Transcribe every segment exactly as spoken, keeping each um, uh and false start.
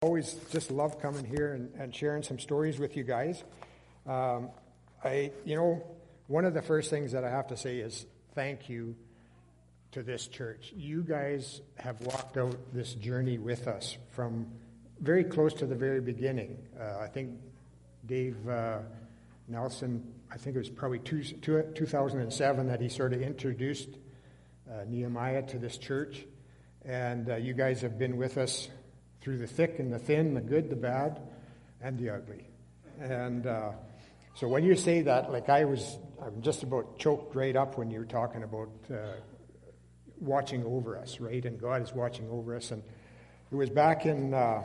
Always just love coming here and, and sharing some stories with you guys. Um, I, you know, one of the first things that I have to say is thank you to this church. You guys have walked out this journey with us from very close to the very beginning. Uh, I think Dave uh, Nelson, I think it was probably two, two, two thousand seven that he sort of introduced uh, Nehemiah to this church. And uh, you guys have been with us through the thick and the thin, the good, the bad, and the ugly. And uh, so when you say that, like I was, I'm just about choked right up when you were talking about uh, watching over us, right? And God is watching over us. And it was back in uh,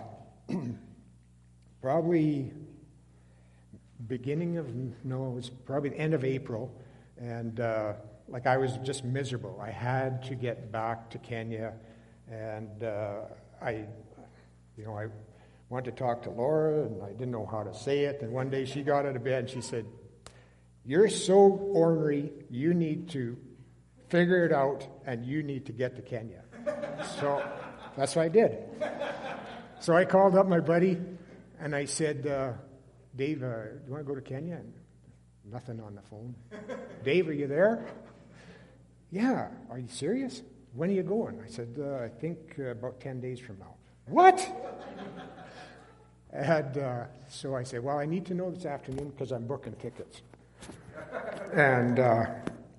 probably beginning of, no, it was probably the end of April. And uh, like I was just miserable. I had to get back to Kenya. And uh, I... You know, I wanted to talk to Laura, and I didn't know how to say it. And one day she got out of bed, and she said, "You're so ornery, you need to figure it out, and you need to get to Kenya." So that's what I did. So I called up my buddy, and I said, uh, Dave, uh, do you want to go to Kenya? And nothing on the phone. Dave, are you there? Yeah. Are you serious? When are you going? I said, uh, I think uh, about ten days from now. What? And uh, so I said, well, I need to know this afternoon because I'm booking tickets. And uh,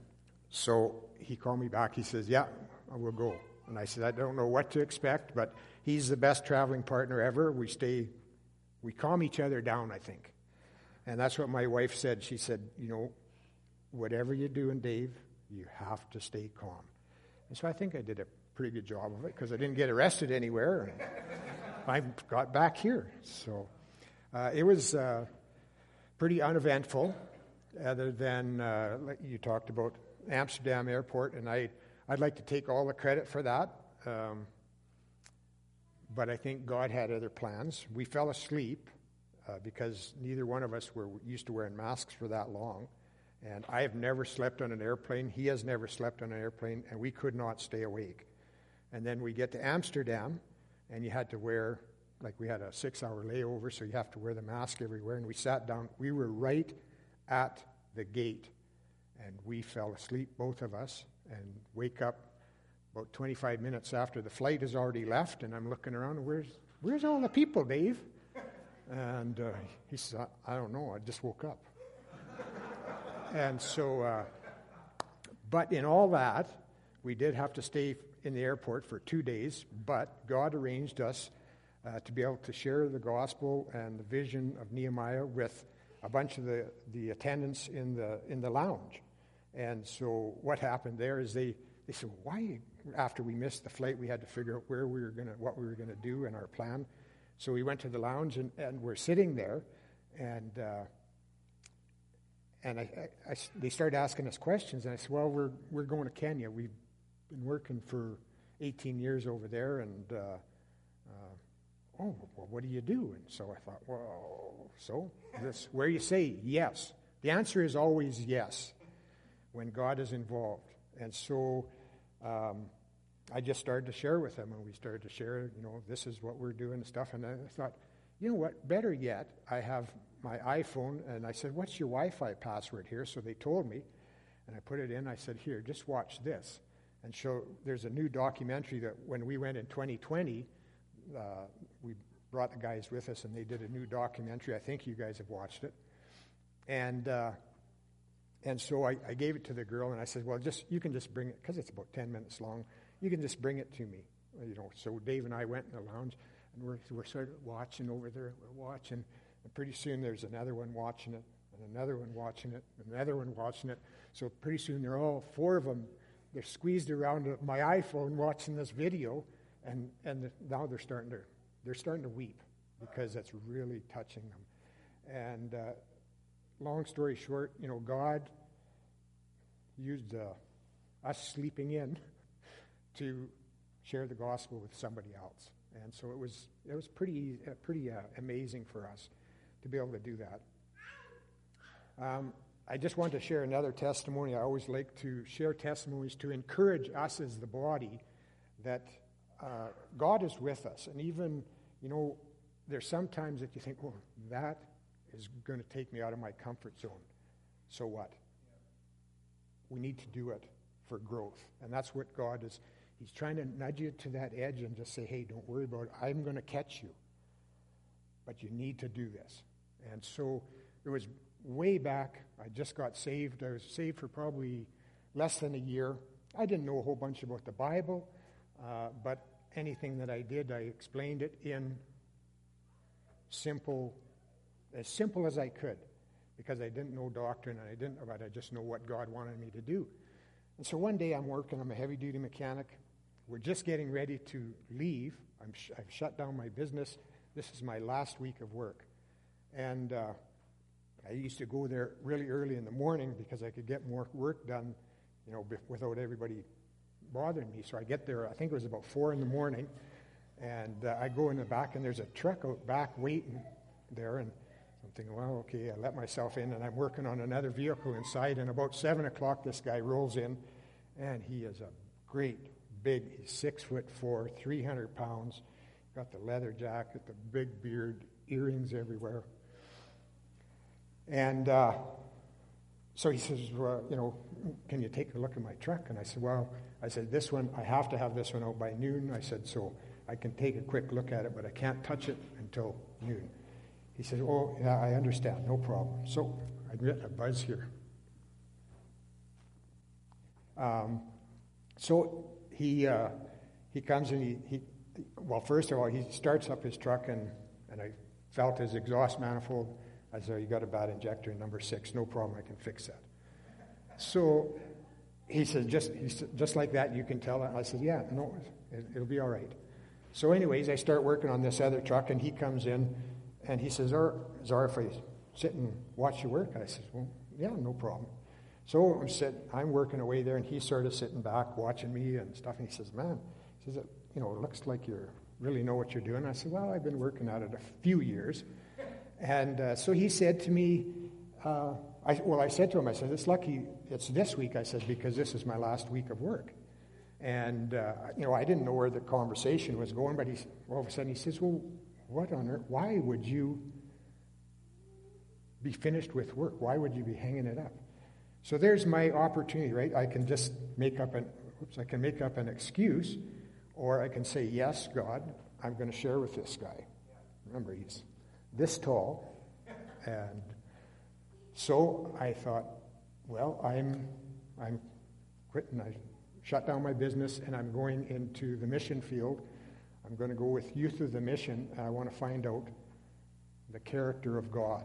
so he called me back. He says, yeah, I will go. And I said, I don't know what to expect, but he's the best traveling partner ever. We stay, we calm each other down, I think. And that's what my wife said. She said, you know, whatever you're doing, Dave, you have to stay calm. And so I think I did a pretty good job of it because I didn't get arrested anywhere. And I got back here. So uh, it was uh, pretty uneventful other than uh, like you talked about Amsterdam Airport. And I, I'd like to take all the credit for that. Um, but I think God had other plans. We fell asleep uh, because neither one of us were used to wearing masks for that long. And I have never slept on an airplane. He has never slept on an airplane. And we could not stay awake. And then we get to Amsterdam, and you had to wear, like we had a six-hour layover, so you have to wear the mask everywhere. And we sat down. We were right at the gate, and we fell asleep, both of us, and wake up about twenty-five minutes after the flight has already left, and I'm looking around, where's where's all the people, Dave? And uh, he said, I don't know, I just woke up. And so, uh, but in all that, we did have to stay in the airport for two days, but God arranged us uh, to be able to share the gospel and the vision of Nehemiah with a bunch of the, the attendants in the in the lounge. And so what happened there is they, they said, why, after we missed the flight, we had to figure out where we were going to, what we were going to do in our plan. So we went to the lounge, and, and we're sitting there, and uh, and I, I, I, they started asking us questions, and I said, well, we're we're going to Kenya. We've been working for eighteen years over there, and uh, uh, oh, well, what do you do? And so I thought, well, so this, where you say yes. The answer is always yes when God is involved. And so um, I just started to share with them, and we started to share, you know, this is what we're doing and stuff. And I thought, you know what, better yet, I have my iPhone, and I said, what's your Wi-Fi password here? So they told me, and I put it in. I said, here, just watch this. And so there's a new documentary that when we went in twenty twenty, uh, we brought the guys with us, and they did a new documentary. I think you guys have watched it. And uh, and so I, I gave it to the girl, and I said, well, just you can just bring it, because it's about ten minutes long. You can just bring it to me. You know. So Dave and I went in the lounge, and we're, we're sort of watching over there. We're watching, and pretty soon there's another one watching it, and another one watching it, and another one watching it. So pretty soon they're all, four of them, they're squeezed around my iPhone watching this video, and, and now they're starting to they're starting to weep because that's really touching them. And uh, long story short, you know, God used uh, us sleeping in to share the gospel with somebody else, and so it was it was pretty uh, pretty uh, amazing for us to be able to do that. Um, I just want to share another testimony. I always like to share testimonies to encourage us as the body that uh, God is with us. And even, you know, there's some times that you think, well, that is going to take me out of my comfort zone. So what? We need to do it for growth. And that's what God is. He's trying to nudge you to that edge and just say, hey, don't worry about it. I'm going to catch you. But you need to do this. And so it was way back. I just got saved. I was saved for probably less than a year. I didn't know a whole bunch about the Bible, uh, but anything that I did, I explained it in simple, as simple as I could, because I didn't know doctrine, and I didn't, but I just know what God wanted me to do. And so one day I'm working. I'm a heavy-duty mechanic. We're just getting ready to leave. I'm sh- I've shut down my business. This is my last week of work. And uh, I used to go there really early in the morning because I could get more work done, you know, b- without everybody bothering me. So I get there, I think it was about four in the morning, and uh, I go in the back, and there's a truck out back waiting there, and I'm thinking, well, okay, I let myself in, and I'm working on another vehicle inside, and about seven o'clock, this guy rolls in, and he is a great, big, he's six foot four, three hundred pounds, got the leather jacket, the big beard, earrings everywhere. And uh, so he says, well, you know, can you take a look at my truck? And I said, well, I said, this one, I have to have this one out by noon. I said, so I can take a quick look at it, but I can't touch it until noon. He said, oh, yeah, I understand, no problem. So I get a buzz here. Um, so he uh, he comes and he, he, well, first of all, he starts up his truck, and, and I felt his exhaust manifold. I said, you got a bad injector in number six. No problem, I can fix that. So he said, just he said, just like that, you can tell. I said, yeah, no, it, it'll be all right. So anyways, I start working on this other truck, and he comes in, and he says, Zara, if I sit and watch you work? I said, well, yeah, no problem. So I'm, sitting, I'm working away there, and he's sort of sitting back watching me and stuff, and he says, man, he says, you know, it looks like you really know what you're doing. I said, well, I've been working at it a few years. And uh, so he said to me, uh, I, well, I said to him, I said, it's lucky it's this week, I said, because this is my last week of work. And, uh, you know, I didn't know where the conversation was going, but he, all of a sudden he says, well, what on earth, why would you be finished with work? Why would you be hanging it up? So there's my opportunity, right? I can just make up an, oops, I can make up an excuse, or I can say, yes, God, I'm going to share with this guy. Remember, he's this tall. And so I thought, well, I'm I'm quitting. I shut down my business, and I'm going into the mission field. I'm going to go with Youth of the Mission, and I want to find out the character of God.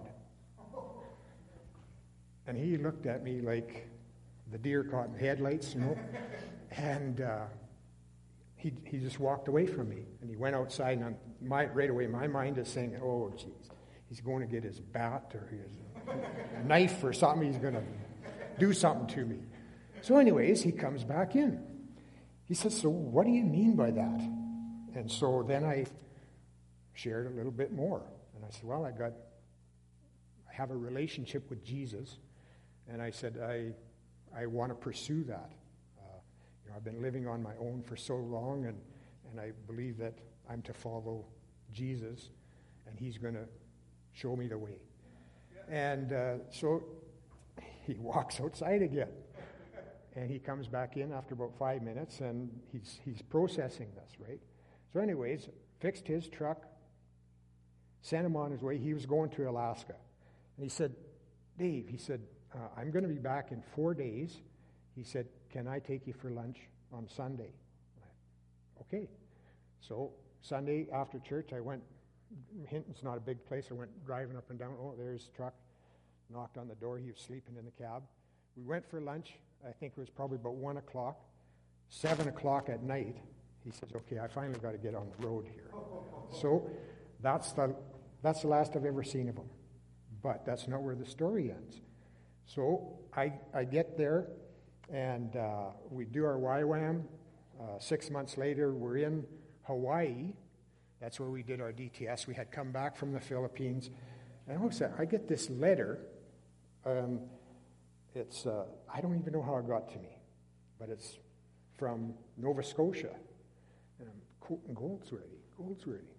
And he looked at me like the deer caught in headlights, you know, and uh, he he just walked away from me, and he went outside, and I'm, my, right away my mind is saying, oh, geez, he's going to get his bat or his knife or something. He's going to do something to me. So anyways, he comes back in. He says, so what do you mean by that? And so then I shared a little bit more. And I said, well, I got, I have a relationship with Jesus. And I said, I I want to pursue that. Uh, you know, I've been living on my own for so long, and, and I believe that I'm to follow Jesus, and he's going to show me the way. And uh, so he walks outside again. And he comes back in after about five minutes, and he's he's processing this, right? So anyways, fixed his truck, sent him on his way. He was going to Alaska. And he said, Dave, he said, uh, I'm going to be back in four days. He said, can I take you for lunch on Sunday? Okay. So Sunday after church, I went, Hinton's not a big place. I went driving up and down. Oh, there's his truck. Knocked on the door. He was sleeping in the cab. We went for lunch. I think it was probably about one o'clock. Seven o'clock at night, he says, okay, I finally got to get on the road here. So that's the that's the last I've ever seen of him. But that's not where the story ends. So I I get there, and uh, we do our Y WAM. Uh, six months later, we're in Hawaii. That's where we did our D T S. We had come back from the Philippines. And all of a sudden, I get this letter. Um, it's, uh, I don't even know how it got to me, but it's from Nova Scotia. And I'm quoting Goldsworthy. Goldsworthy. The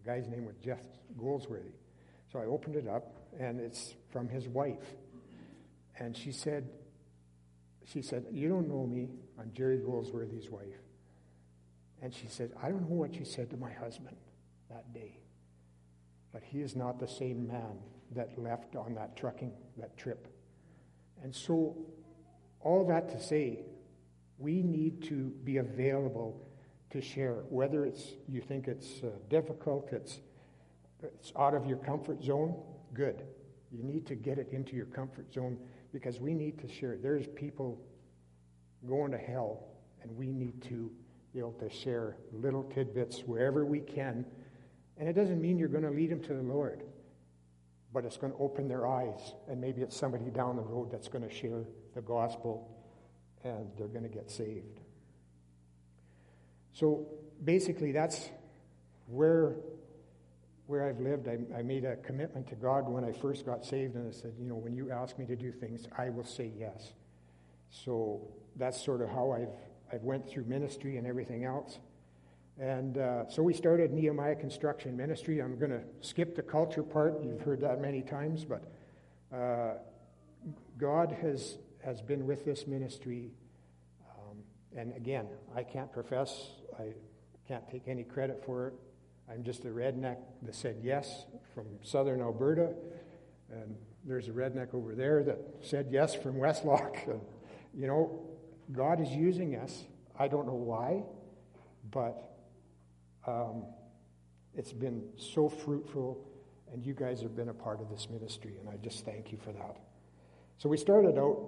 The guy's name was Jeff Goldsworthy. So I opened it up, and it's from his wife. And she said, she said, you don't know me. I'm Jerry Goldsworthy's wife. And she said, I don't know what you said to my husband that day, but he is not the same man that left on that trucking, that trip. And so, all that to say, we need to be available to share, whether it's you think it's uh, difficult, it's it's out of your comfort zone, good. You need to get it into your comfort zone because we need to share. There's people going to hell, and we need to be able to share little tidbits wherever we can. And it doesn't mean you're going to lead them to the Lord, but it's going to open their eyes, and maybe it's somebody down the road that's going to share the gospel, and they're going to get saved. So basically, that's where where I've lived. I, I made a commitment to God when I first got saved, and I said, you know, when you ask me to do things, I will say yes. So that's sort of how I've I've went through ministry and everything else. And uh, so we started Nehemiah Construction Ministry. I'm going to skip the culture part. You've heard that many times, but uh, God has has been with this ministry. Um, and again, I can't profess, I can't take any credit for it. I'm just a redneck that said yes from southern Alberta. And there's a redneck over there that said yes from Westlock. And, you know, God is using us. I don't know why, but um, it's been so fruitful, and you guys have been a part of this ministry, and I just thank you for that. So we started out,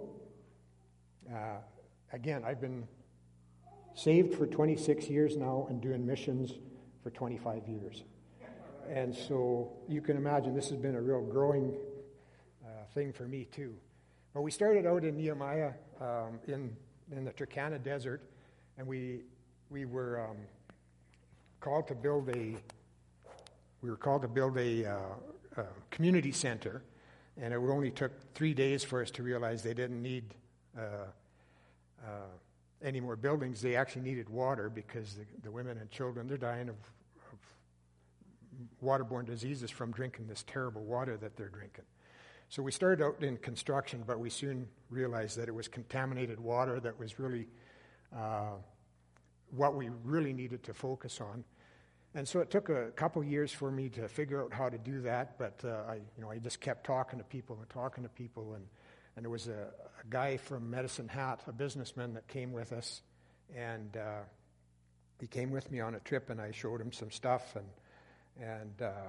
uh, again, I've been saved for twenty-six years now and doing missions for twenty-five years. And so you can imagine this has been a real growing uh, thing for me too. But we started out in Nehemiah um, in in the Turkana Desert, and we we were um, called to build a we were called to build a, uh, a community center, and it only took three days for us to realize they didn't need uh, uh, any more buildings. They actually needed water because the, the women and children, they're dying of, of waterborne diseases from drinking this terrible water that they're drinking. So we started out in construction, but we soon realized that it was contaminated water that was really uh, what we really needed to focus on. And so it took a couple years for me to figure out how to do that, but uh, I, you know, I just kept talking to people and talking to people, and, and there was a, a guy from Medicine Hat, a businessman that came with us, and uh, he came with me on a trip, and I showed him some stuff, and and uh,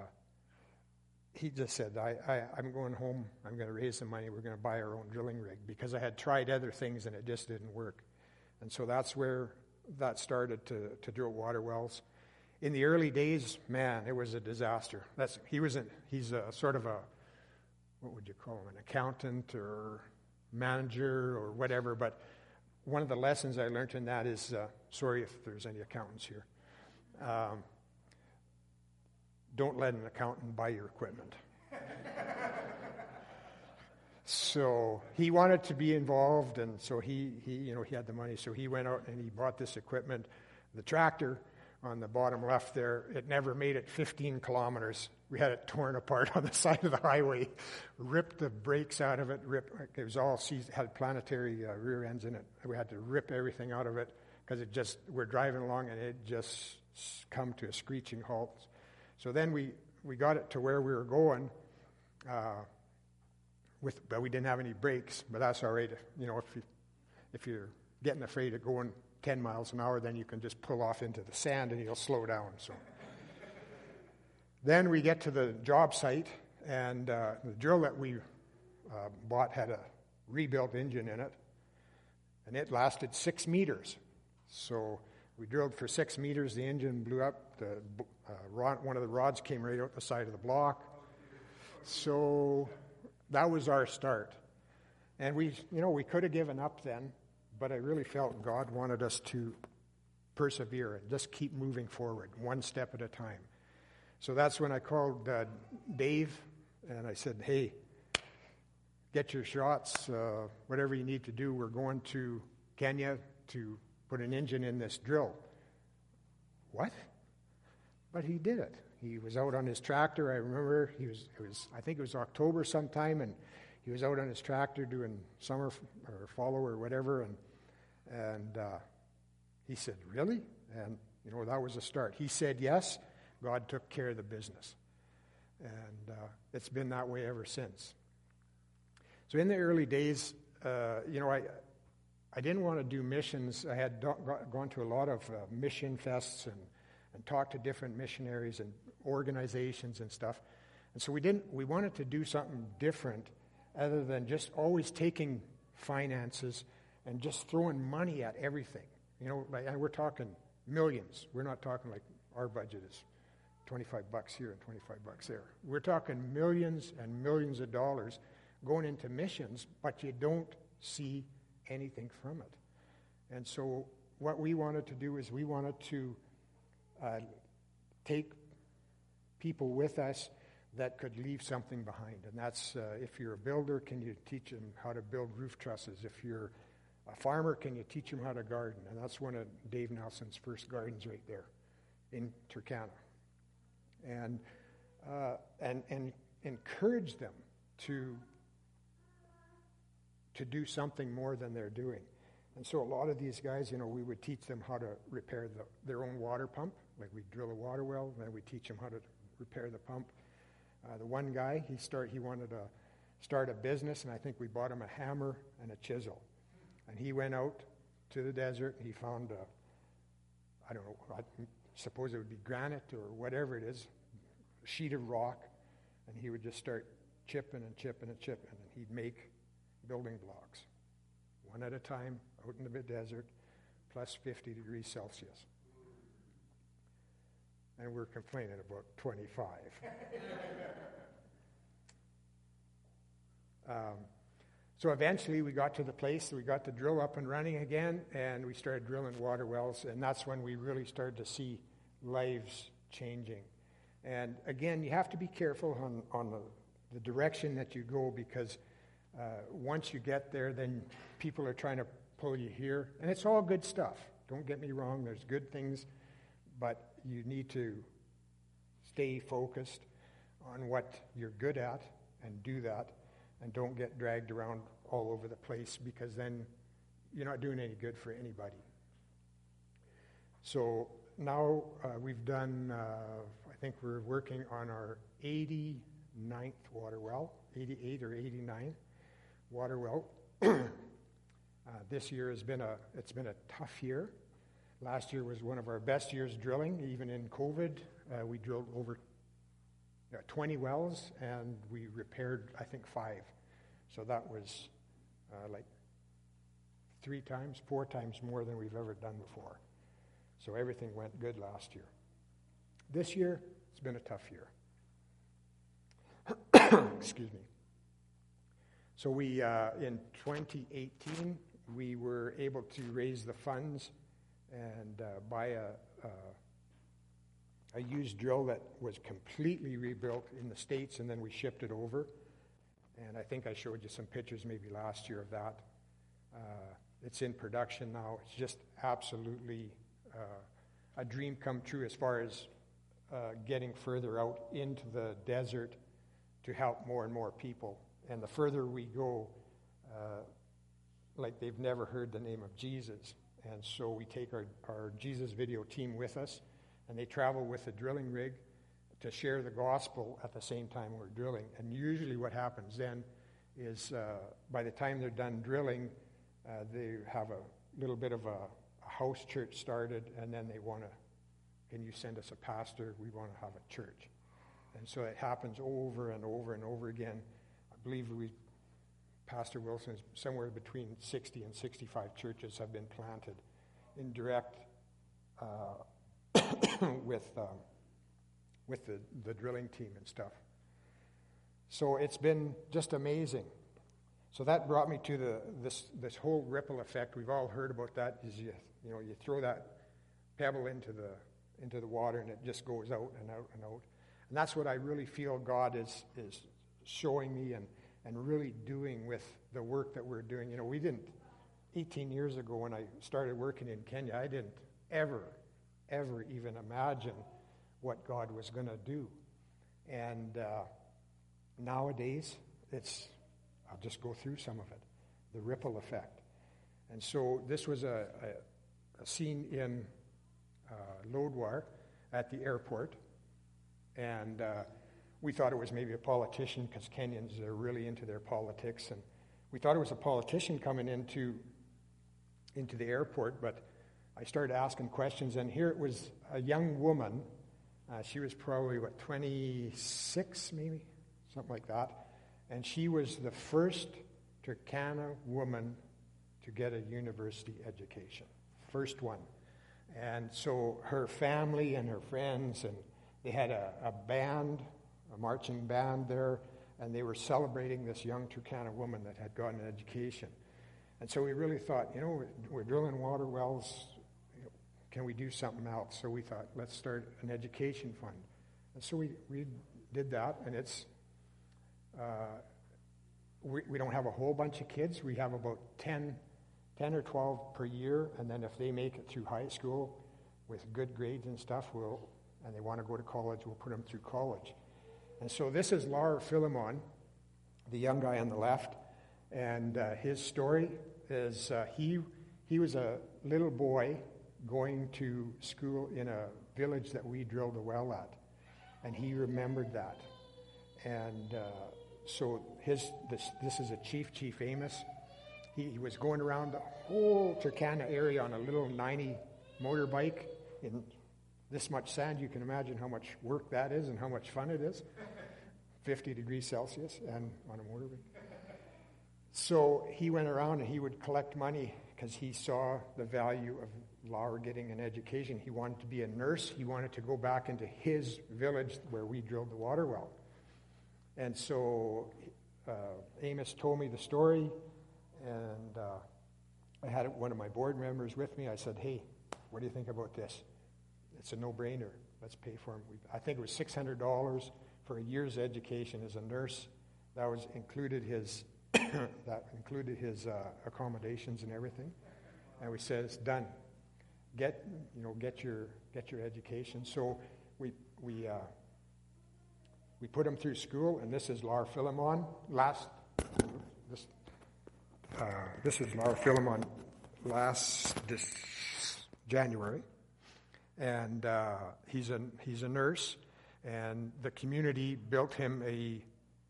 he just said, I, I, I'm going home, I'm going to raise some money, we're going to buy our own drilling rig, because I had tried other things and it just didn't work. And so that's where that started to, to drill water wells. In the early days, man, it was a disaster. That's he was a, he's a sort of a, what would you call him, an accountant or manager or whatever, but one of the lessons I learned in that is, uh, sorry if there's any accountants here, um, don't let an accountant buy your equipment. So he wanted to be involved, and so he, he, you know, he had the money, so he went out and he bought this equipment. The tractor on the bottom left there, it never made it fifteen kilometers. We had it torn apart on the side of the highway, ripped the brakes out of it, ripped, it was all, had planetary uh, rear ends in it. We had to rip everything out of it because it just, we're driving along and it just come to a screeching halt. So then we, we got it to where we were going, uh, with, but we didn't have any brakes, but that's all right. You know, if, you, if you're getting afraid of going ten miles an hour, then you can just pull off into the sand and you'll slow down. So then we get to the job site, and uh, the drill that we uh, bought had a rebuilt engine in it, and it lasted six meters. So we drilled for six meters, the engine blew up, the uh, rod, one of the rods came right out the side of the block. So that was our start. And we, you know, we could have given up then, but I really felt God wanted us to persevere and just keep moving forward, one step at a time. So that's when I called uh, Dave, and I said, hey, get your shots, uh, whatever you need to do. We're going to Kenya to put an engine in this drill. What? But he did it. He was out on his tractor. I remember he was, it was, I think it was October sometime, and he was out on his tractor doing summer f- or follow or whatever, and and uh, he said, "Really?" And you know, that was a start. He said yes. God took care of the business, and uh, it's been that way ever since. So in the early days, uh, you know, I I didn't want to do missions. I had do- gone to a lot of uh, mission fests and and talked to different missionaries and organizations and stuff. And so we didn't. We wanted to do something different, other than just always taking finances and just throwing money at everything. You know, like, and we're talking millions. We're not talking like our budget is twenty-five bucks here and twenty-five bucks there. We're talking millions and millions of dollars going into missions, but you don't see anything from it. And so what we wanted to do is we wanted to uh, take people with us that could leave something behind. And that's, uh, if you're a builder, can you teach them how to build roof trusses? If you're a farmer, can you teach them how to garden? And that's one of Dave Nelson's first gardens right there in Turkana. And, uh, and, and encourage them to, to do something more than they're doing. And so a lot of these guys, you know, we would teach them how to repair the, their own water pump. Like we'd drill a water well, and then we'd teach them how to repair the pump. Uh, the one guy, he start he wanted to start a business, and I think we bought him a hammer and a chisel. And he went out to the desert, and he found a, I don't know, I suppose it would be granite or whatever it is, a sheet of rock, and he would just start chipping and chipping and chipping, and he'd make building blocks, one at a time, out in the desert, plus fifty degrees Celsius. And we're complaining about twenty-five. um, so eventually we got to the place, we got the drill up and running again, and we started drilling water wells, and that's when we really started to see lives changing. And again, you have to be careful on, on the, the direction that you go, because uh, once you get there, then people are trying to pull you here. And it's all good stuff. Don't get me wrong, there's good things, but you need to stay focused on what you're good at and do that, and don't get dragged around all over the place, because then you're not doing any good for anybody. So now uh, we've done, uh, I think we're working on our eighty-ninth water well, eighty-eight or eighty-nine water well. uh, this year has been a, it's been a tough year. Last year was one of our best years drilling, even in COVID. Uh, we drilled over uh, twenty wells, and we repaired, I think, five. So that was uh, like three times, four times more than we've ever done before. So everything went good last year. This year, it's been a tough year. Excuse me. So we, uh, in twenty eighteen, we were able to raise the funds and uh, buy a, a a used drill that was completely rebuilt in the States, and then we shipped it over. And I think I showed you some pictures maybe last year of that. Uh, it's in production now. It's just absolutely uh, a dream come true as far as uh, getting further out into the desert to help more and more people. And the further we go, uh, like they've never heard the name of Jesus. And so we take our, our Jesus Video team with us, and they travel with a drilling rig to share the gospel at the same time we're drilling. And usually what happens then is uh, by the time they're done drilling, uh, they have a little bit of a, a house church started, and then they want to, can you send us a pastor? We want to have a church. And so it happens over and over and over again. I believe we, Pastor Wilson's, somewhere between sixty and sixty-five churches have been planted in direct uh, with um, with the, the drilling team and stuff. So it's been just amazing. So that brought me to the this this whole ripple effect. We've all heard about that. Is you you know you throw that pebble into the into the water, and it just goes out and out and out. And that's what I really feel God is is showing me and and really doing with the work that we're doing. You know, we didn't eighteen years ago when I started working in Kenya, I didn't ever ever even imagine what God was going to do. And uh, nowadays, it's, I'll just go through some of it, the ripple effect. And so this was a, a, a scene in uh, Lodwar at the airport, and uh, we thought it was maybe a politician, because Kenyans are really into their politics, and we thought it was a politician coming into into the airport, but I started asking questions, and here it was a young woman. Uh, she was probably, what, twenty-six maybe, something like that, and she was the first Turkana woman to get a university education, first one. And so her family and her friends, and they had a, a band, a marching band there, and they were celebrating this young Turkana woman that had gotten an education. And so we really thought, you know, we're, we're drilling water wells, you know, can we do something else? So we thought, let's start an education fund. And so we, we did that, and it's, uh, we, we don't have a whole bunch of kids. We have about ten, ten or twelve per year, and then if they make it through high school with good grades and stuff, we'll, and they want to go to college, we'll put them through college. And so this is Lar Philemon, the young guy on the left, and uh, his story is uh, he he was a little boy going to school in a village that we drilled a well at, and he remembered that. And uh, so his this this is a chief, Chief Amos. He, he was going around the whole Turkana area on a little ninety motorbike in this much sand. You can imagine how much work that is and how much fun it is. fifty degrees Celsius and on a motorbike. So he went around and he would collect money because he saw the value of Lar getting an education. He wanted to be a nurse. He wanted to go back into his village where we drilled the water well. And so uh, Amos told me the story, and uh, I had one of my board members with me. I said, hey, what do you think about this? It's a no-brainer. Let's pay for him. I think it was six hundred dollars for a year's education as a nurse. That was included his that included his uh, accommodations and everything. And we said, it's done. Get you know get your get your education. So we we uh, we put him through school, and this is Lar Philemon. Last this uh, this is Lar Philemon last this January. And uh, he's a he's a nurse, and the community built him a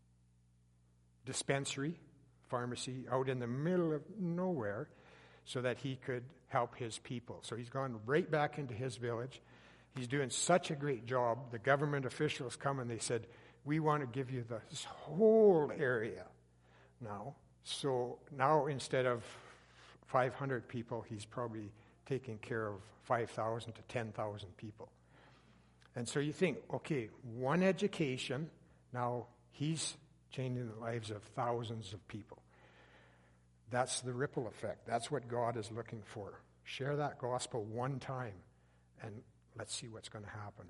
dispensary, pharmacy out in the middle of nowhere, so that he could help his people. So he's gone right back into his village. He's doing such a great job. The government officials come and they said, "We want to give you this whole area now." So now instead of five hundred people, he's probably taking care of five thousand to ten thousand people. And so you think, okay, one education, now he's changing the lives of thousands of people. That's the ripple effect. That's what God is looking for. Share that gospel one time, and let's see what's going to happen.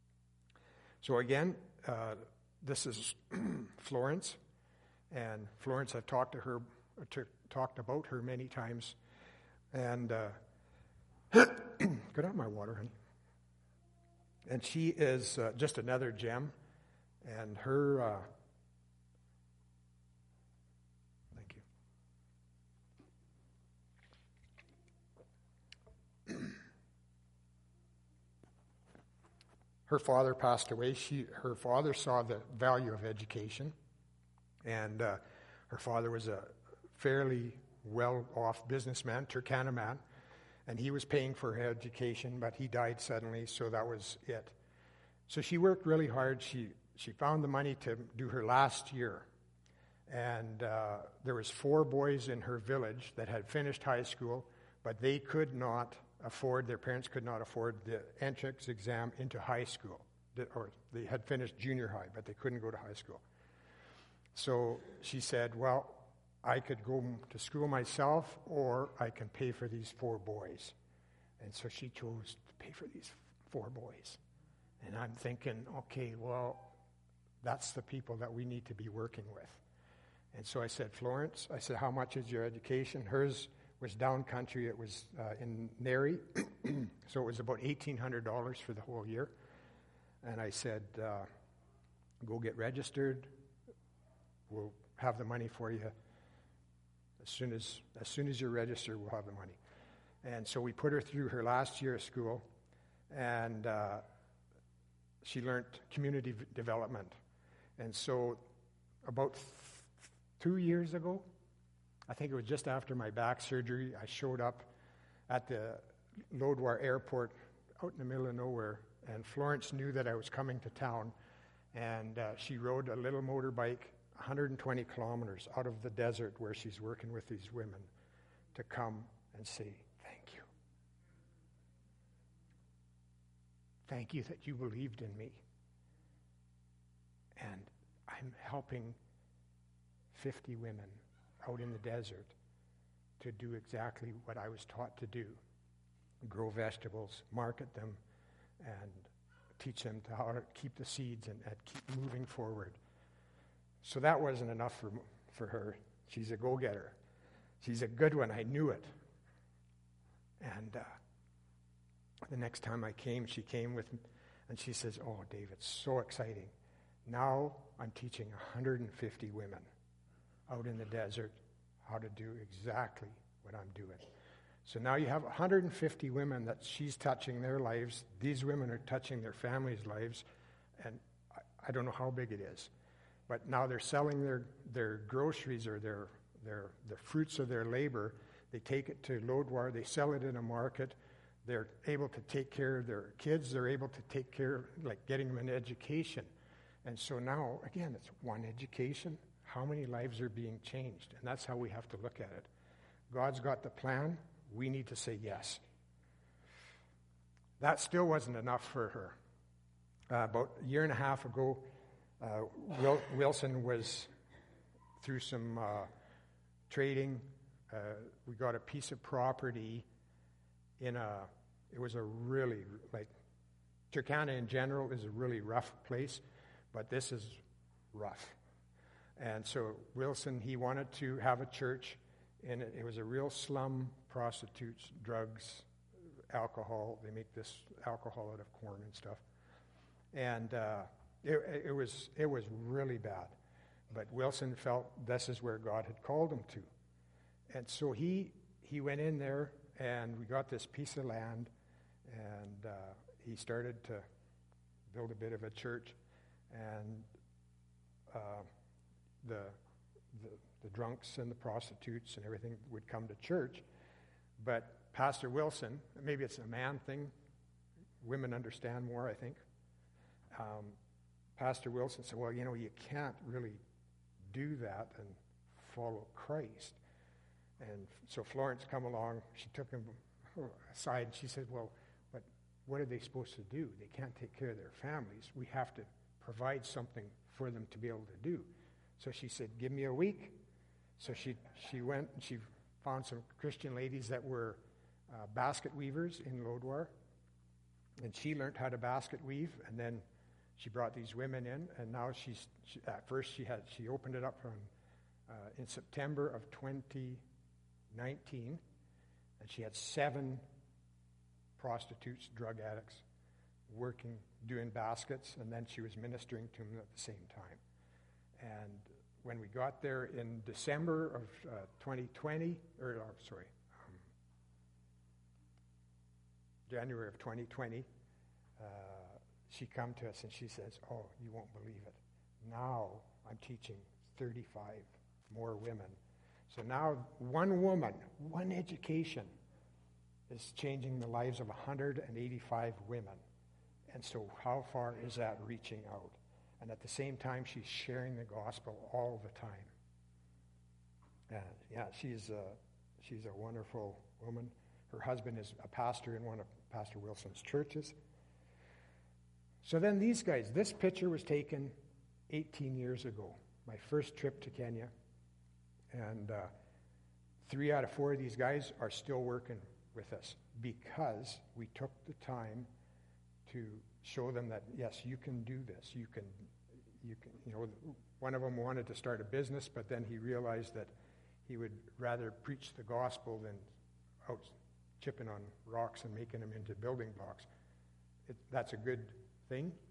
So again, uh, this is Florence, and Florence, I've talked to her, to, talked about her many times, and uh, Get out my water, honey. And she is uh, just another gem. And her, uh, thank you. Her father passed away. She, her father saw the value of education. And uh, her father was a fairly well-off businessman, Turkana man. And he was paying for her education, but he died suddenly, so that was it. So she worked really hard. She she found the money to do her last year. And uh, there was four boys in her village that had finished high school, but they could not afford, their parents could not afford the entrance exam into high school. Or they had finished junior high, but they couldn't go to high school. So she said, well, I could go to school myself, or I can pay for these four boys. And so she chose to pay for these four boys. And I'm thinking, okay, well, that's the people that we need to be working with. And so I said, Florence, I said, how much is your education? Hers was down country. It was uh, in Neri. So it was about eighteen hundred dollars for the whole year. And I said, uh, go get registered. We'll have the money for you. As soon as, as soon as you're registered, we'll have the money. And so we put her through her last year of school, and uh, she learned community v- development. And so about th- two years ago, I think it was just after my back surgery, I showed up at the Lodwar Airport out in the middle of nowhere, and Florence knew that I was coming to town, and uh, she rode a little motorbike one hundred twenty kilometers out of the desert where she's working with these women to come and say, thank you. Thank you that you believed in me. And I'm helping fifty women out in the desert to do exactly what I was taught to do. Grow vegetables, market them, and teach them to how to keep the seeds and, and keep moving forward. So that wasn't enough for, for her. She's a go-getter. She's a good one. I knew it. And uh, the next time I came, she came with me, and she says, oh, Dave, it's so exciting. Now I'm teaching one hundred fifty women out in the desert how to do exactly what I'm doing. So now you have one hundred fifty women that she's touching their lives. These women are touching their families' lives, and I, I don't know how big it is. But now they're selling their, their groceries or their, their the fruits of their labor. They take it to Lodwar. They sell it in a market. They're able to take care of their kids. They're able to take care, like getting them an education. And so now, again, it's one education. How many lives are being changed? And that's how we have to look at it. God's got the plan. We need to say yes. That still wasn't enough for her. Uh, about a year and a half ago, uh, Wil- Wilson was through some uh, trading. Uh, we got a piece of property in a, it was a really, like, Turkana in general is a really rough place, but this is rough. And so Wilson, he wanted to have a church, and it, it was a real slum, prostitutes, drugs, alcohol. They make this alcohol out of corn and stuff. And uh, it, it was it was really bad. But Wilson felt this is where God had called him to. And so he he went in there, and we got this piece of land, and uh, he started to build a bit of a church. And uh, the, the the drunks and the prostitutes and everything would come to church. But Pastor Wilson, maybe it's a man thing, women understand more, I think. Um, Pastor Wilson said, well, you know, you can't really do that and follow Christ. And so Florence come along, she took him aside, and she said, well, but what are they supposed to do? They can't take care of their families. We have to provide something for them to be able to do. So she said, give me a week. So she she went and she found some Christian ladies that were uh, basket weavers in Lodwar. And she learned how to basket weave, and then she brought these women in, and now she's, she, at first she had, she opened it up on, uh, in September of twenty nineteen, and she had seven prostitutes, drug addicts, working, doing baskets, and then she was ministering to them at the same time. And when we got there in December of uh, twenty twenty, or oh, sorry, um, January of twenty twenty, uh, she come to us and she says, oh, you won't believe it. Now I'm teaching thirty-five more women. So now one woman, one education is changing the lives of one hundred eighty-five women. And so how far is that reaching out? And at the same time, she's sharing the gospel all the time. And yeah, she's a, she's a wonderful woman. Her husband is a pastor in one of Pastor Wilson's churches. So then these guys, this picture was taken eighteen years ago, my first trip to Kenya. And uh, three out of four of these guys are still working with us because we took the time to show them that, yes, you can do this. You can, you can, you know, one of them wanted to start a business, but then he realized that he would rather preach the gospel than out chipping on rocks and making them into building blocks. It, that's a good thing,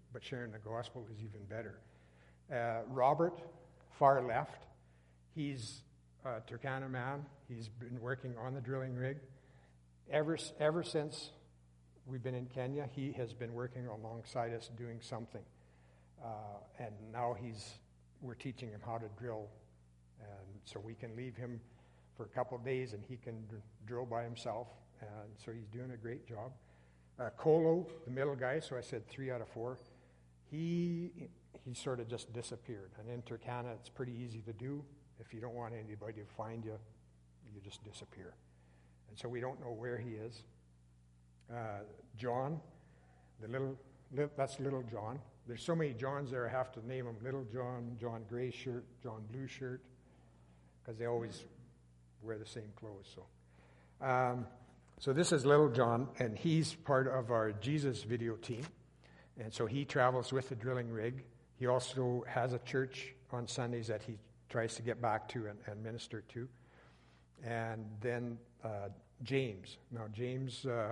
but sharing the gospel is even better. Uh, Robert, far left, he's a Turkana man. He's been working on the drilling rig. Ever, ever since we've been in Kenya, he has been working alongside us doing something. Uh, and now he's, we're teaching him how to drill. And so we can leave him for a couple of days and he can dr- drill by himself. And so he's doing a great job. Uh, Kolo, the middle guy, so I said three out of four, he he sort of just disappeared. And in Turkana, it's pretty easy to do. If you don't want anybody to find you, you just disappear. And so we don't know where he is. Uh, John, the little, li- that's little John. There's so many Johns there, I have to name them. Little John, John gray shirt, John blue shirt, because they always wear the same clothes. So, um, so this is little John, and he's part of our Jesus video team. And so he travels with the drilling rig. He also has a church on Sundays that he tries to get back to and, and minister to. And then uh, James. Now, James, uh,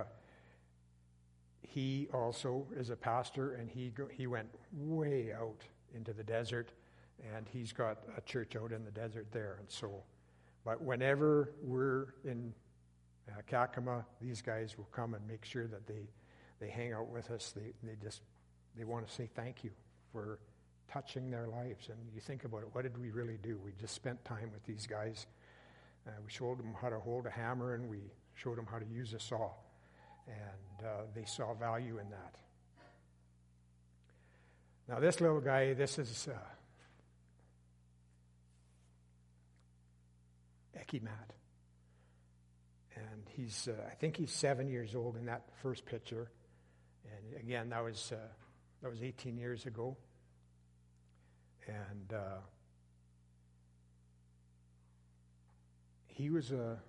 he also is a pastor, and he go, he went way out into the desert, and he's got a church out in the desert there. And so, but whenever we're in uh, Kakuma, these guys will come and make sure that they, they hang out with us. They they just they want to say thank you for touching their lives. And you think about it, what did we really do? We just spent time with these guys. Uh, we showed them how to hold a hammer, and we showed them how to use a saw. And uh, they saw value in that. Now this little guy, this is uh, Ekimat. And he's, uh, I think he's seven years old in that first picture. And again, that was uh, that was eighteen years ago. And uh, he was a,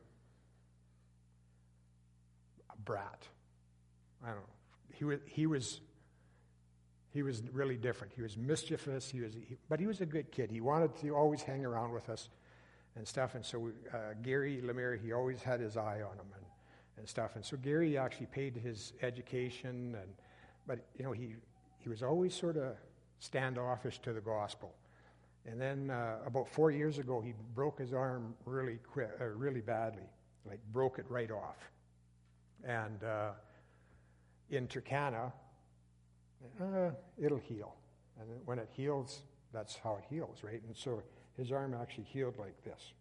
a brat. I don't know. He was he was he was really different. He was mischievous. He was, he, but he was a good kid. He wanted to always hang around with us and stuff. And so uh, Gary Lemire, he always had his eye on him and, and stuff. And so Gary actually paid his education, and but you know he he was always sort of standoffish to the gospel. And then uh, about four years ago, he broke his arm really quick, uh, really badly, like broke it right off. And uh, in Turkana, uh, it'll heal. And when it heals, that's how it heals, right? And so his arm actually healed like this.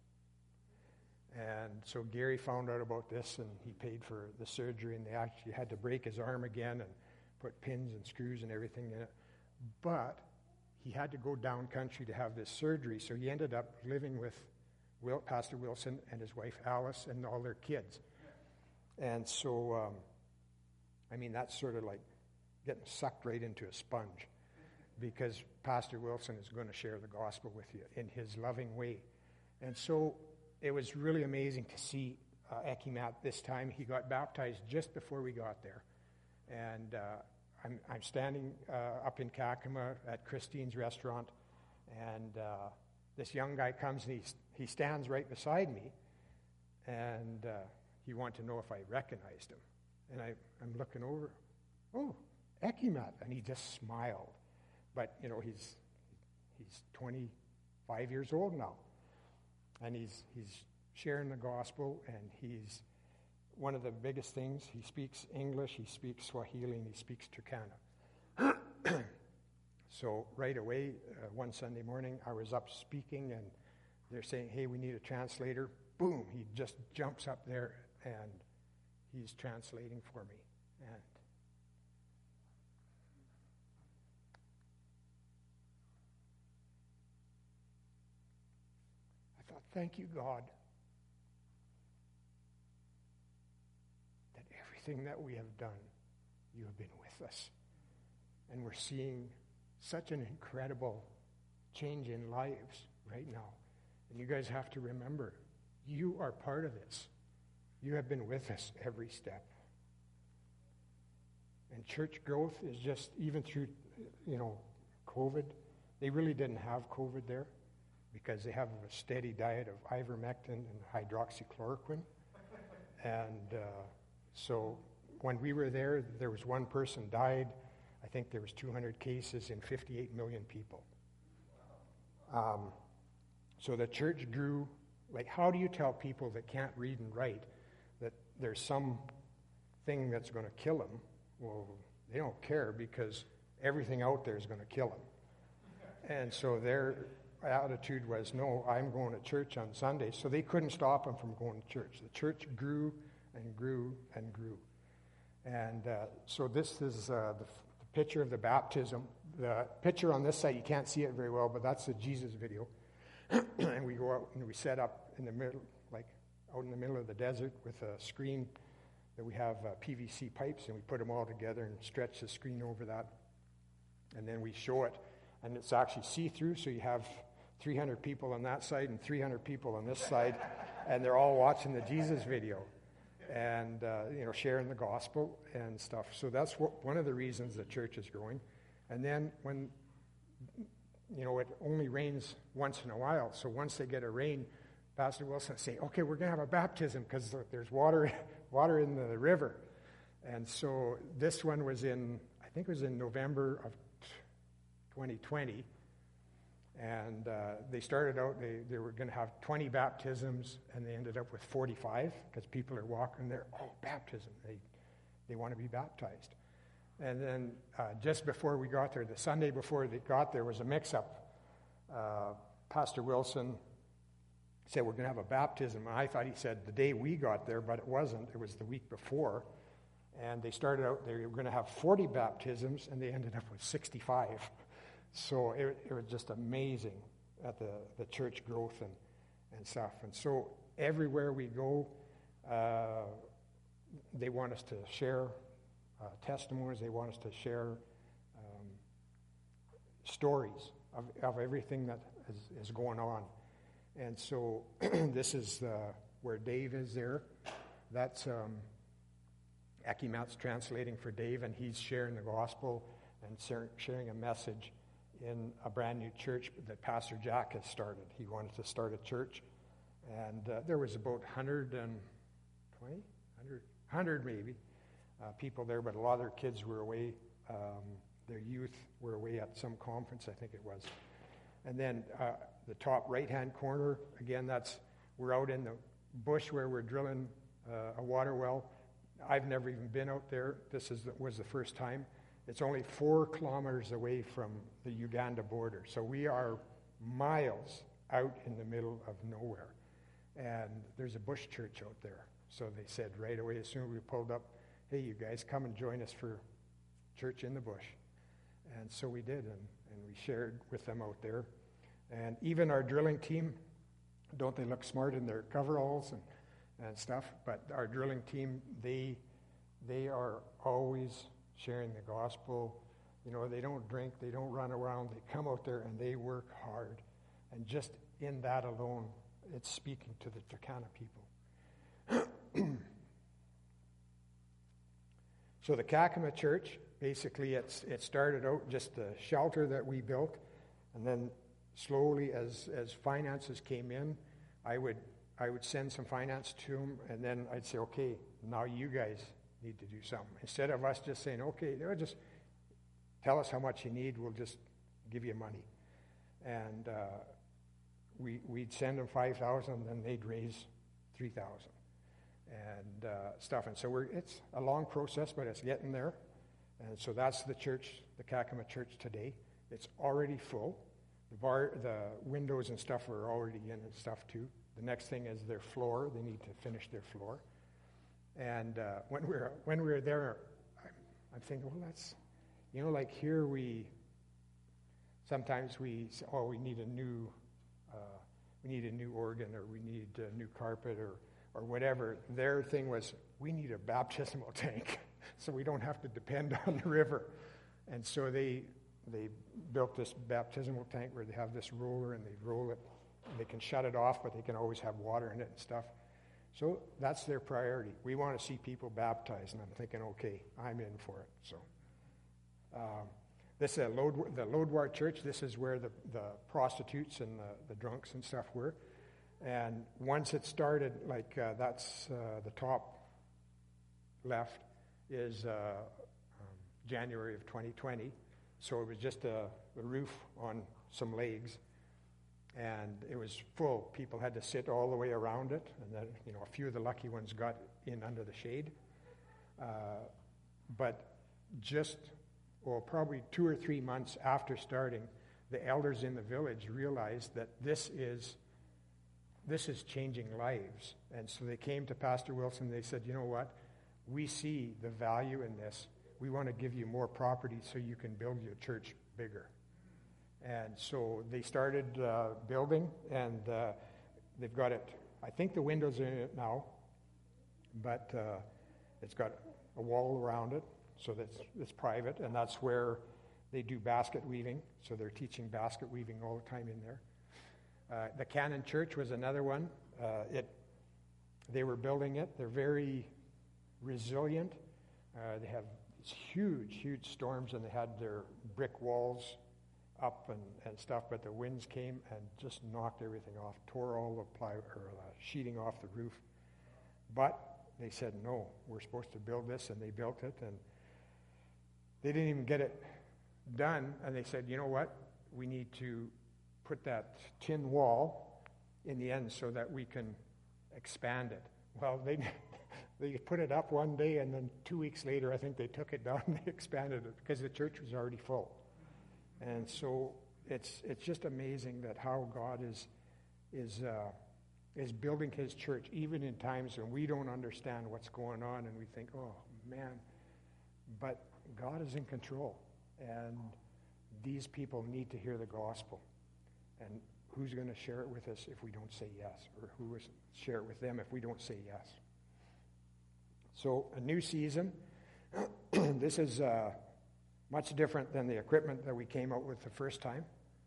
And so Gary found out about this, and he paid for the surgery, and they actually had to break his arm again and put pins and screws and everything in it. But he had to go down country to have this surgery, so he ended up living with Will, Pastor Wilson and his wife Alice and all their kids. And so, um, I mean, that's sort of like getting sucked right into a sponge, because Pastor Wilson is going to share the gospel with you in his loving way. And so it was really amazing to see uh, Ekimat this time. He got baptized just before we got there. And uh, I'm, I'm standing uh, up in Kakuma at Christine's restaurant, and uh, this young guy comes and he, he stands right beside me, and uh, he wanted to know if I recognized him. And I, I'm looking over, oh, Ekimat, and he just smiled. But, you know, he's he's twenty-five years old now, and he's he's sharing the gospel, and he's one of the biggest things, he speaks English, he speaks Swahili, and he speaks Turkana. So right away, uh, one Sunday morning, I was up speaking, and they're saying, hey, we need a translator. Boom, he just jumps up there, and he's translating for me. And I thought, thank you, God, that everything that we have done, you have been with us. And we're seeing such an incredible change in lives right now. And you guys have to remember, you are part of this. You have been with us every step. And church growth is just, even through, you know, COVID, they really didn't have COVID there because they have a steady diet of ivermectin and hydroxychloroquine. And uh, so when we were there, there was one person died I think there was two hundred cases in fifty-eight million people. Um, so the church grew. Like, how do you tell people that can't read and write that there's some thing that's going to kill them? Well, they don't care because everything out there is going to kill them. And so their attitude was, no, I'm going to church on Sunday. So they couldn't stop them from going to church. The church grew and grew and grew. And uh, so this is uh, the, the picture of the baptism. The picture on this side, you can't see it very well, but that's the Jesus video. And we go out and we set up in the middle, like out in the middle of the desert with a screen that we have uh, P V C pipes, and we put them all together and stretch the screen over that. And then we show it, and it's actually see-through, so you have three hundred people on that side and three hundred people on this side, and they're all watching the Jesus video and, uh, you know, sharing the gospel and stuff. So that's what, one of the reasons the church is growing. And then when, you know, it only rains once in a while, so once they get a rain, Pastor Wilson will say, okay, we're going to have a baptism because there's water water in the river. And so this one was in, I think it was in November of twenty twenty. And uh, they started out, they, they were going to have twenty baptisms, and they ended up with forty-five because people are walking there, oh, baptism. They, they want to be baptized. And then uh, just before we got there, the Sunday before they got there, was a mix-up. Uh, Pastor Wilson said, we're going to have a baptism. And I thought he said the day we got there, but it wasn't. It was the week before. And they started out, they were going to have forty baptisms, and they ended up with sixty-five. So it, it was just amazing at the, the church growth and, and stuff. And so everywhere we go, uh, they want us to share uh, testimonies. They want us to share um, stories of, of everything that is, is going on. And so this is uh, where Dave is there. That's um, Akimat's translating for Dave, and he's sharing the gospel and sharing a message in a brand new church that Pastor Jack has started. He wanted to start a church, and uh, there was about one hundred twenty, one hundred, one hundred maybe, uh, people there, but a lot of their kids were away. Um, their youth were away at some conference, I think it was. And then uh, the top right-hand corner, again, that's, we're out in the bush where we're drilling uh, a water well. I've never even been out there. This is the, was the first time. It's only four kilometers away from the Uganda border. So we are miles out in the middle of nowhere. And there's a bush church out there. So they said right away, as soon as we pulled up, hey, you guys, come and join us for church in the bush. And so we did, and, and we shared with them out there. And even our drilling team, don't they look smart in their coveralls and, and stuff? But our drilling team, they they are always sharing the gospel. You know, they don't drink, they don't run around, they come out there and they work hard. And just in that alone, it's speaking to the Turkana people. So the Kakuma Church, basically it's, it started out just a shelter that we built, and then slowly as, as finances came in, I would I would send some finance to them, and then I'd say, okay, now you guys need to do something. Instead of us just saying, okay, they'll just tell us how much you need, we'll just give you money. And uh, we, we'd send them five thousand dollars, and then they'd raise three thousand dollars and uh, stuff. And so we're, it's a long process, but it's getting there. And so that's the church, the Kakuma Church today. It's already full. The bar, the windows and stuff are already in and stuff too. The next thing is their floor. They need to finish their floor. And uh, when we were when we were there, I'm, I'm thinking, well, that's, you know, like here we, sometimes we say, oh, we need a new, uh, we need a new organ, or we need a new carpet, or or whatever. Their thing was, we need a baptismal tank, so we don't have to depend on the river. And so they they built this baptismal tank where they have this roller, and they roll it, and they can shut it off, but they can always have water in it and stuff. So that's their priority. We want to see people baptized, and I'm thinking, okay, I'm in for it. So um, this is a Lode, the Lodwar Church. This is where the, the prostitutes and the, the drunks and stuff were. And once it started, like uh, that's uh, the top left is uh, um, January of twenty twenty. So it was just a, a roof on some legs, and it was full. People had to sit all the way around it, and then, you know, a few of the lucky ones got in under the shade. Uh, but just, well, probably two or three months after starting, the elders in the village realized that this is this is changing lives. And so they came to Pastor Wilson. They said, you know what? We see the value in this. We want to give you more property so you can build your church bigger. And so they started uh, building, and uh, they've got it. I think the windows are in it now, but uh, it's got a wall around it, so that's it's private, and that's where they do basket weaving. So they're teaching basket weaving all the time in there. Uh, the Cannon Church was another one. Uh, it, they were building it. They're very resilient. Uh, they have these huge, huge storms, and they had their brick walls up and, and stuff, but the winds came and just knocked everything off, tore all the ply or uh, sheeting off the roof. But they said, no, we're supposed to build this, and they built it, and they didn't even get it done, and they said, you know what, we need to put that tin wall in the end so that we can expand it. Well, they they put it up one day, and then two weeks later, I think they took it down and they expanded it because the church was already full. And so it's it's just amazing that how God is is uh, is building His church, even in times when we don't understand what's going on, and we think, oh man, but God is in control, and these people need to hear the gospel. And who's going to share it with us if we don't say yes? Or who will share it with them if we don't say yes? So a new season. This is uh, much different than the equipment that we came out with the first time.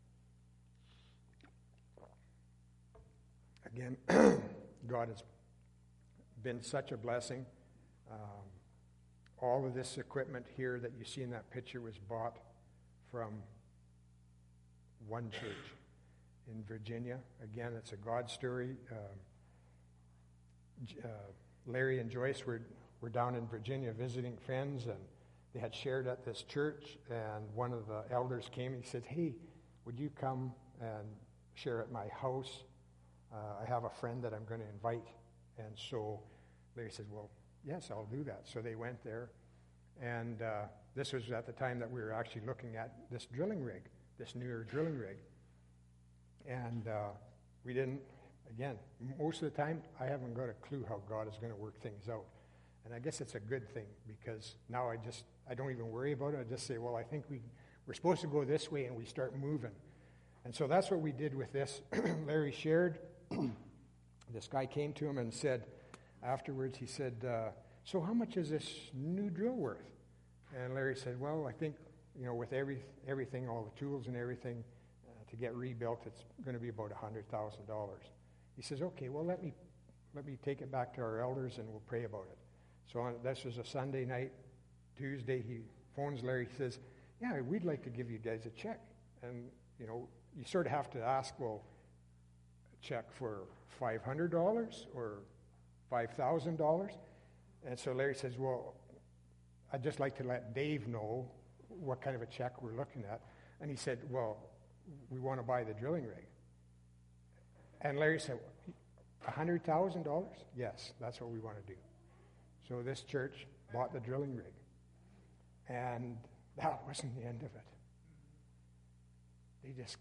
Again, God has been such a blessing. Um, all of this equipment here that you see in that picture was bought from one church in Virginia. Again, it's a God story. Um, uh, Larry and Joyce were, were down in Virginia visiting friends, and they had shared at this church, and one of the elders came and he said, hey, would you come and share at my house? Uh, I have a friend that I'm going to invite. And so Larry said, well, yes, I'll do that. So they went there, and uh, this was at the time that we were actually looking at this drilling rig, this newer drilling rig. And uh, we didn't, again, most of the time, I haven't got a clue how God is going to work things out. And I guess it's a good thing, because now I just, I don't even worry about it. I just say, well, I think we, we're supposed to go this way, and we start moving. And so that's what we did with this. Larry shared. This guy came to him and said, afterwards, he said, uh, so how much is this new drill worth? And Larry said, well, I think, you know, with every everything, all the tools and everything, uh, to get rebuilt, it's going to be about one hundred thousand dollars. He says, okay, well, let me let me take it back to our elders, and we'll pray about it. So on, this was a Sunday night. Tuesday, he phones Larry. He says, yeah, we'd like to give you guys a check. And, you know, you sort of have to ask, well, a check for five hundred dollars or five thousand dollars? And so Larry says, well, I'd just like to let Dave know what kind of a check we're looking at. And he said, well, we want to buy the drilling rig. And Larry said, one hundred thousand dollars? Yes, that's what we want to do. So this church bought the drilling rig. And that wasn't the end of it. They just,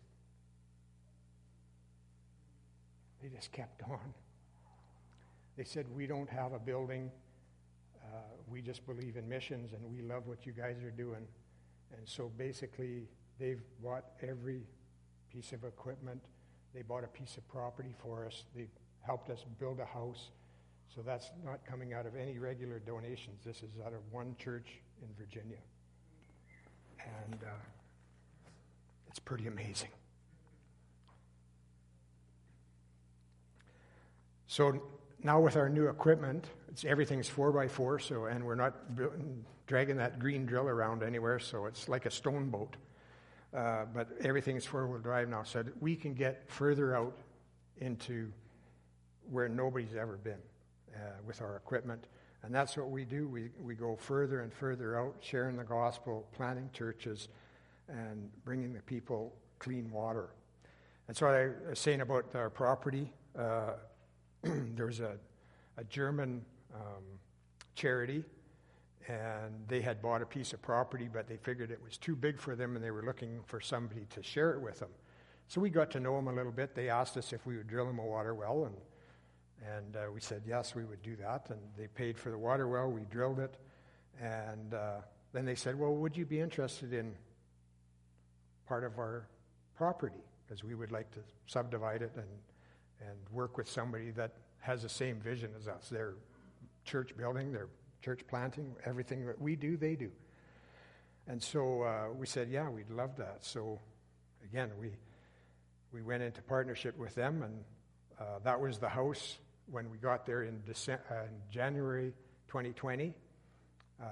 they just kept on. They said, we don't have a building. Uh, we just believe in missions, and we love what you guys are doing. And so basically, they've bought every piece of equipment. They bought a piece of property for us. They helped us build a house. So that's not coming out of any regular donations. This is out of one church in Virginia. And uh, it's pretty amazing. So now with our new equipment, it's everything's four by four, so and we're not bu- dragging that green drill around anywhere, so it's like a stone boat. Uh, but everything's four-wheel drive now, so that we can get further out into where nobody's ever been uh, with our equipment. And that's what we do. We, we go further and further out, sharing the gospel, planting churches, and bringing the people clean water. And so I was saying about our property, uh, there was a, a German um, charity, and they had bought a piece of property, but they figured it was too big for them, and they were looking for somebody to share it with them. So we got to know them a little bit. They asked us if we would drill them a water well, and and uh, we said yes, we would do that. And they paid for the water well. We drilled it, and uh, then they said, well, would you be interested in part of our property? Because we would like to subdivide it and and work with somebody that has the same vision as us. They're church building, they're church planting, everything that we do, they do. And so uh, we said, yeah, we'd love that. So again, we we went into partnership with them, and uh, that was the house when we got there in, December, uh, in January twenty twenty. Uh,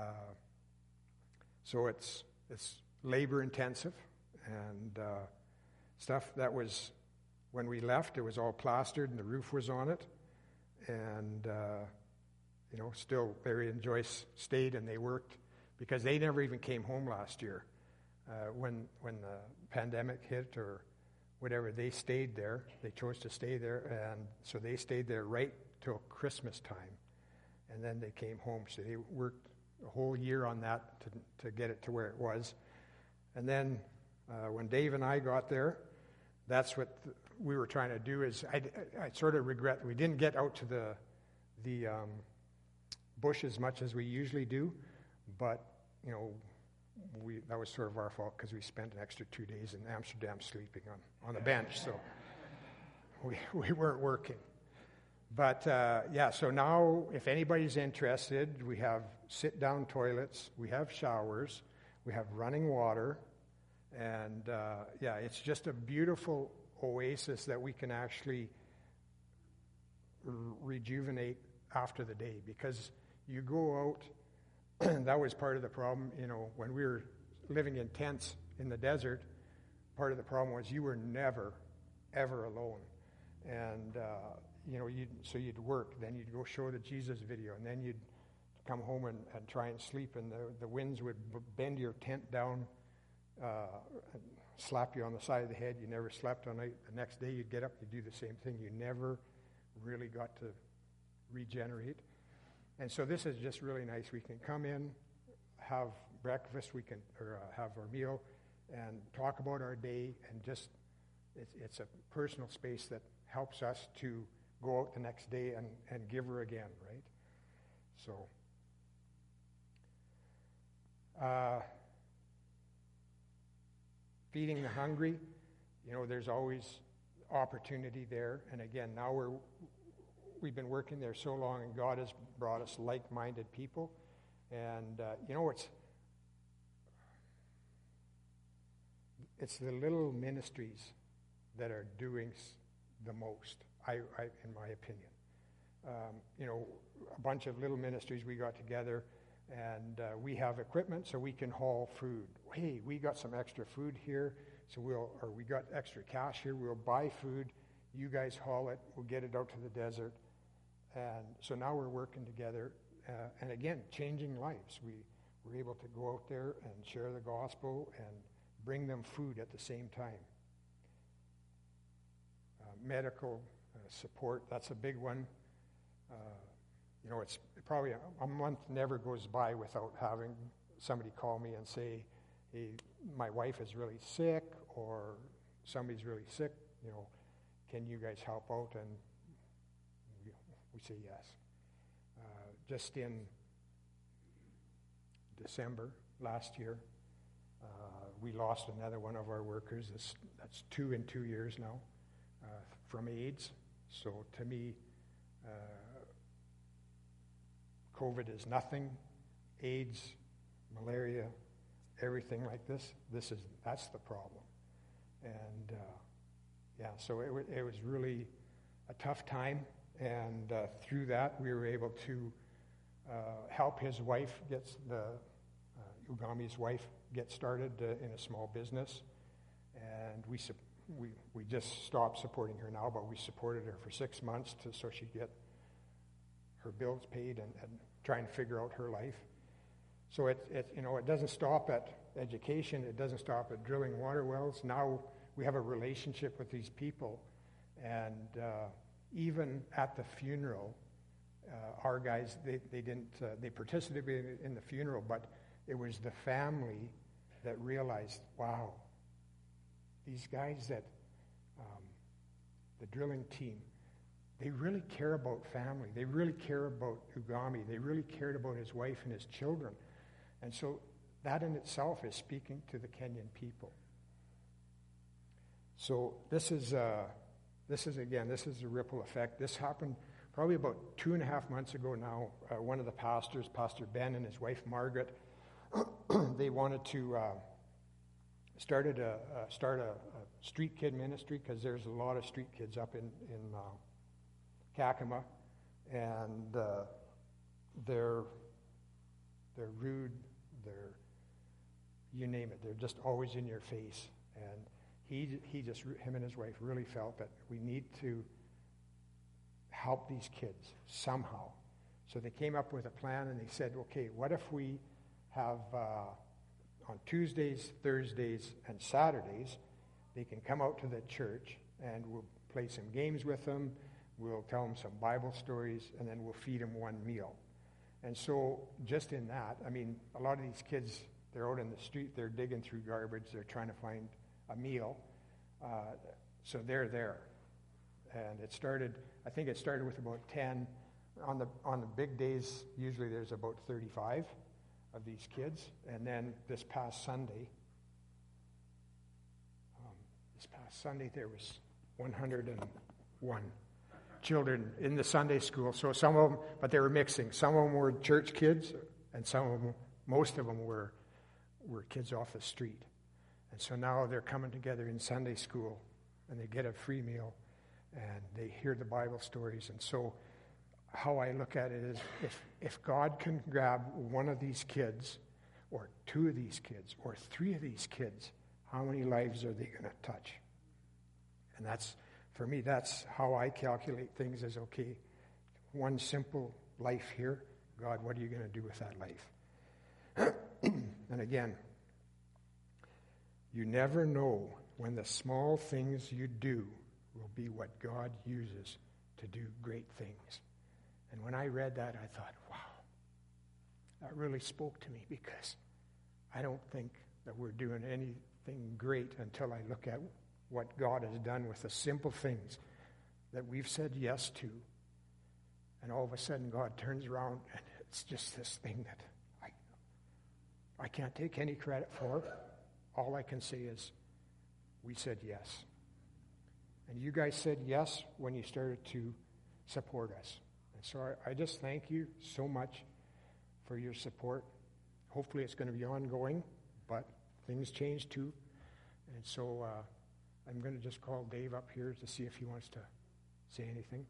so it's it's labor intensive and uh, stuff. That was when we left. It was all plastered and the roof was on it, and uh, you know, still Barry and Joyce stayed and they worked because they never even came home last year uh, when when the pandemic hit or whatever. They stayed there. They chose to stay there, and so they stayed there right till Christmas time, and then they came home. So they worked a whole year on that to to get it to where it was. And then uh, when Dave and I got there, that's what th- we were trying to do. Is I, I sort of regret we didn't get out to the the um, bush as much as we usually do, but you know, we that was sort of our fault because we spent an extra two days in Amsterdam sleeping on, on the bench, so we we weren't working. But uh, yeah, so now if anybody's interested, we have sit-down toilets, we have showers, we have running water, and uh, yeah, it's just a beautiful oasis that we can actually r- rejuvenate after the day, because you go out. That was part of the problem, you know, when we were living in tents in the desert. Part of the problem was you were never, ever alone, and uh, you know, you so you'd work, then you'd go show the Jesus video, and then you'd come home and, and try and sleep, and the, the winds would b- bend your tent down, uh, and slap you on the side of the head. You never slept all night. The next day you'd get up, you'd do the same thing. You never really got to regenerate. And so this is just really nice. We can come in, have breakfast, we can or uh, have our meal, and talk about our day, and just it's, it's a personal space that helps us to go out the next day and, and give her again, right? So, uh, feeding the hungry, you know, there's always opportunity there. And again, now we're we've been working there so long, and God has brought us like-minded people. And uh, you know, it's it's the little ministries that are doing the most, I, I in my opinion. Um, you know, a bunch of little ministries we got together, and uh, we have equipment so we can haul food. Hey, we got some extra food here, so we'll, or we got extra cash here, we'll buy food, you guys haul it, we'll get it out to the desert. And so now we're working together, uh, and again, changing lives. We were able to go out there and share the gospel and bring them food at the same time. Uh, medical uh, support, that's a big one. Uh, you know, it's probably a, a month never goes by without having somebody call me and say, hey, my wife is really sick, or somebody's really sick, you know, can you guys help out? And we, we say yes. Uh, just in December last year, uh, we lost another one of our workers. That's, that's two in two years now uh, from AIDS. So to me, uh, COVID is nothing. AIDS, malaria, everything like this, this is that's the problem. And uh, yeah, so it, w- it was really a tough time. And uh, through that, we were able to uh, help his wife get the uh, Ugami's wife get started uh, in a small business. And we su- we we just stopped supporting her now, but we supported her for six months to so she'd get her bills paid and, and trying to figure out her life. So it, it, you know, it doesn't stop at education. It doesn't stop at drilling water wells. Now we have a relationship with these people. And uh, even at the funeral, uh, our guys, they, they didn't, uh, they participated in the funeral, but it was the family that realized, wow, these guys that, um, the drilling team, they really care about family. They really care about Ugami. They really cared about his wife and his children. And so that in itself is speaking to the Kenyan people. So this is, uh, this is again, this is a ripple effect. This happened probably about two and a half months ago now. Uh, one of the pastors, Pastor Ben and his wife Margaret, they wanted to uh, started a, uh, start a, a street kid ministry because there's a lot of street kids up in, in uh, Kakuma, and uh, they're they're rude, they're, you name it, they're just always in your face. And he he just, him and his wife really felt that we need to help these kids somehow. So they came up with a plan, and they said, okay, what if we have uh, on Tuesdays, Thursdays, and Saturdays, they can come out to the church, and we'll play some games with them, we'll tell them some Bible stories, and then we'll feed them one meal. And so just in that, I mean, a lot of these kids, they're out in the street, they're digging through garbage, they're trying to find a meal. Uh, so they're there. And it started, I think it started with about ten. On the on the big days, usually there's about thirty-five of these kids. And then this past Sunday, um, this past Sunday there was one hundred one children in the Sunday school. So some of them, but they were mixing. Some of them were church kids, and some of them, most of them were were kids off the street. And so now they're coming together in Sunday school, and they get a free meal, and they hear the Bible stories. And so how I look at it is, if if God can grab one of these kids, or two of these kids, or three of these kids, how many lives are they going to touch? And that's, for me, that's how I calculate things as, okay, one simple life here. God, what are you going to do with that life? And again, you never know when the small things you do will be what God uses to do great things. And when I read that, I thought, wow, that really spoke to me, because I don't think that we're doing anything great until I look at what God has done with the simple things that we've said yes to. And all of a sudden, God turns around, and it's just this thing that I, I can't take any credit for. All I can say is, we said yes. And you guys said yes when you started to support us. And so I, I just thank you so much for your support. Hopefully it's going to be ongoing, but things change too. And so uh, I'm going to just call Dave up here to see if he wants to say anything.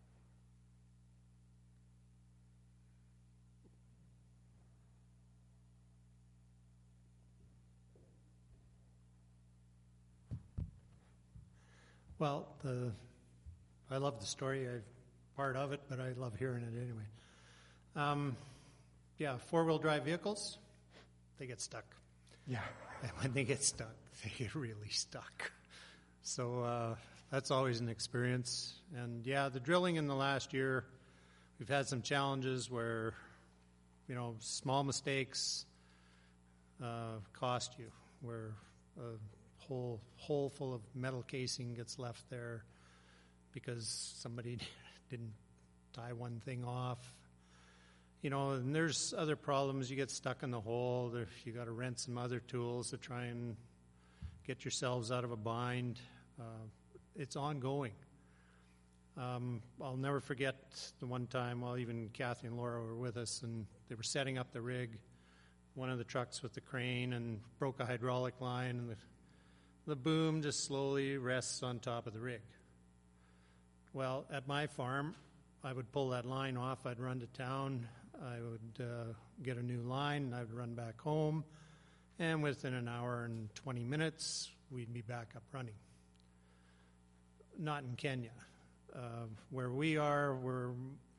Well, the, I love the story. I'm part of it, but I love hearing it anyway. Um, yeah, four-wheel drive vehicles, they get stuck. Yeah. And when they get stuck, they get really stuck. So uh, that's always an experience. And yeah, the drilling in the last year, we've had some challenges where, you know, small mistakes uh, cost you, where a whole hole full of metal casing gets left there because somebody didn't tie one thing off. You know, and there's other problems. You get stuck in the hole. There, you got to rent some other tools to try and get yourselves out of a bind. Uh, it's ongoing. Um, I'll never forget the one time, well, even Kathy and Laura were with us, and they were setting up the rig, one of the trucks with the crane, and broke a hydraulic line, and the, the boom just slowly rests on top of the rig. Well, at my farm, I would pull that line off. I'd run to town. I would uh, get a new line, and I would run back home. And within an hour and twenty minutes, we'd be back up running. Not in Kenya. Uh, where we are, we're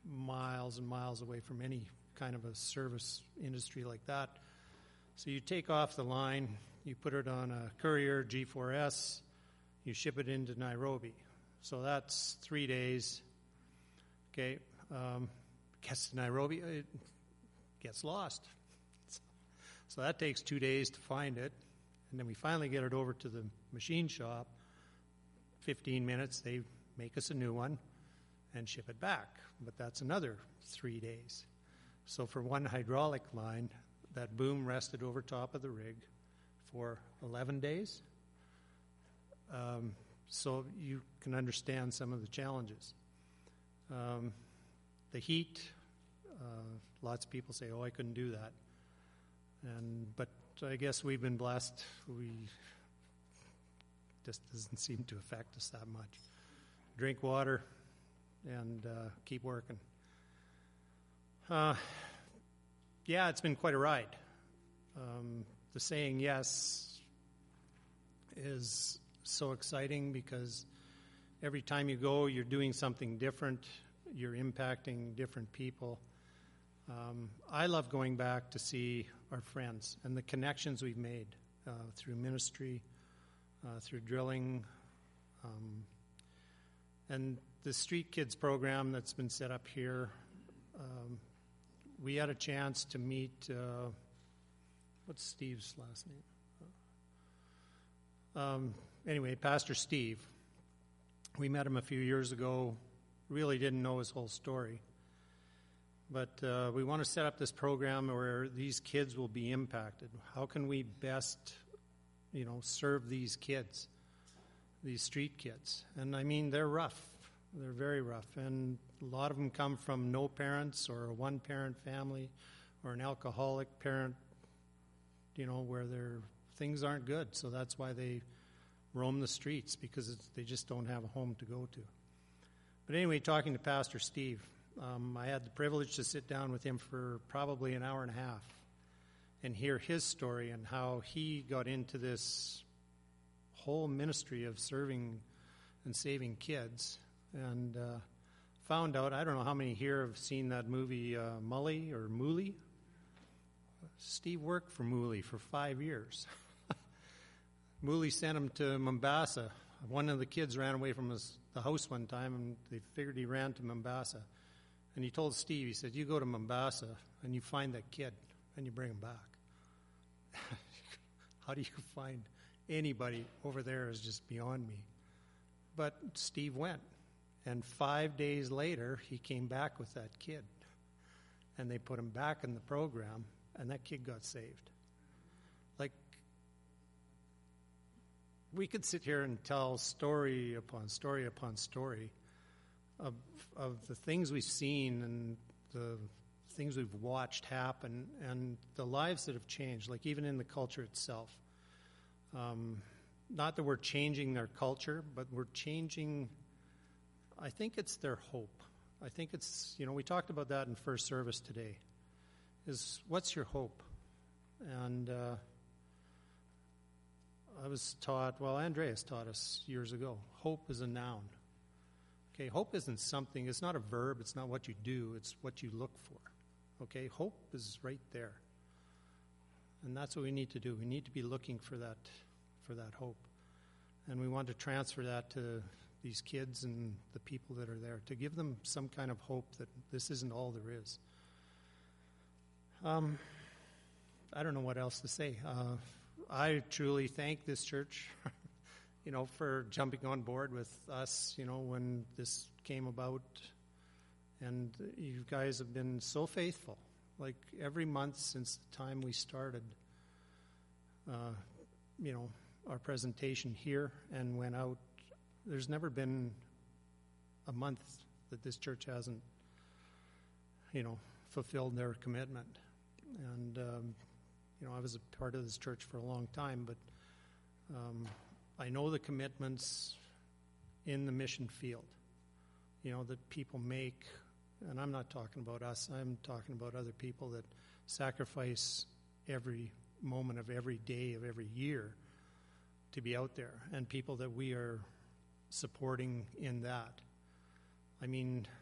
miles and miles away from any kind of a service industry like that. So you take off the line, you put it on a courier G four S, you ship it into Nairobi. So that's three days. Okay, um, gets to Nairobi, it gets lost. So that takes two days to find it. And then we finally get it over to the machine shop. fifteen minutes, they make us a new one and ship it back. But that's another three days. So for one hydraulic line, that boom rested over top of the rig for eleven days. Um, so you can understand some of the challenges. Um, the heat, uh, lots of people say, oh, I couldn't do that. And but I guess we've been blessed. We just doesn't seem to affect us that much. Drink water and uh, keep working. Uh, yeah, it's been quite a ride. Um, the saying yes is so exciting because every time you go, you're doing something different. You're impacting different people. Um, I love going back to see our friends and the connections we've made uh, through ministry, uh, through drilling, um, and the Street Kids program that's been set up here. Um, we had a chance to meet, uh, what's Steve's last name? Um, anyway, Pastor Steve. We met him a few years ago, really didn't know his whole story. But uh, we want to set up this program where these kids will be impacted. How can we best, you know, serve these kids, these street kids? And I mean, they're rough. They're very rough. And a lot of them come from no parents or a one-parent family or an alcoholic parent, you know, where their things aren't good. So that's why they roam the streets, because it's, they just don't have a home to go to. But anyway, talking to Pastor Steve, Um, I had the privilege to sit down with him for probably an hour and a half and hear his story and how he got into this whole ministry of serving and saving kids, and uh, found out, I don't know how many here have seen that movie uh, Mully or Mooley. Steve worked for Mooley for five years. Mooley sent him to Mombasa. One of the kids ran away from his, the house one time, and they figured he ran to Mombasa. And he told Steve, he said, you go to Mombasa and you find that kid and you bring him back. How do you find anybody over there is just beyond me. But Steve went. And five days later, he came back with that kid. And they put him back in the program, and that kid got saved. Like, we could sit here and tell story upon story upon story of of the things we've seen and the things we've watched happen and the lives that have changed, like even in the culture itself. Um, not that we're changing their culture, but we're changing, I think it's their hope. I think it's, you know, we talked about that in first service today, is what's your hope? And uh, I was taught, well, Andreas taught us years ago, hope is a noun. Okay, hope isn't something, it's not a verb, it's not what you do, it's what you look for. Okay, hope is right there. And that's what we need to do. We need to be looking for that for that hope. And we want to transfer that to these kids and the people that are there, to give them some kind of hope that this isn't all there is. Um, I don't know what else to say. Uh, I truly thank this church, you know, for jumping on board with us, you know, when this came about. And you guys have been so faithful. Like every month since the time we started, uh, you know, our presentation here and went out, there's never been a month that this church hasn't, you know, fulfilled their commitment. And, um, you know, I was a part of this church for a long time, but um, I know the commitments in the mission field, you know, that people make. And I'm not talking about us. I'm talking about other people that sacrifice every moment of every day of every year to be out there, and people that we are supporting in that. I mean,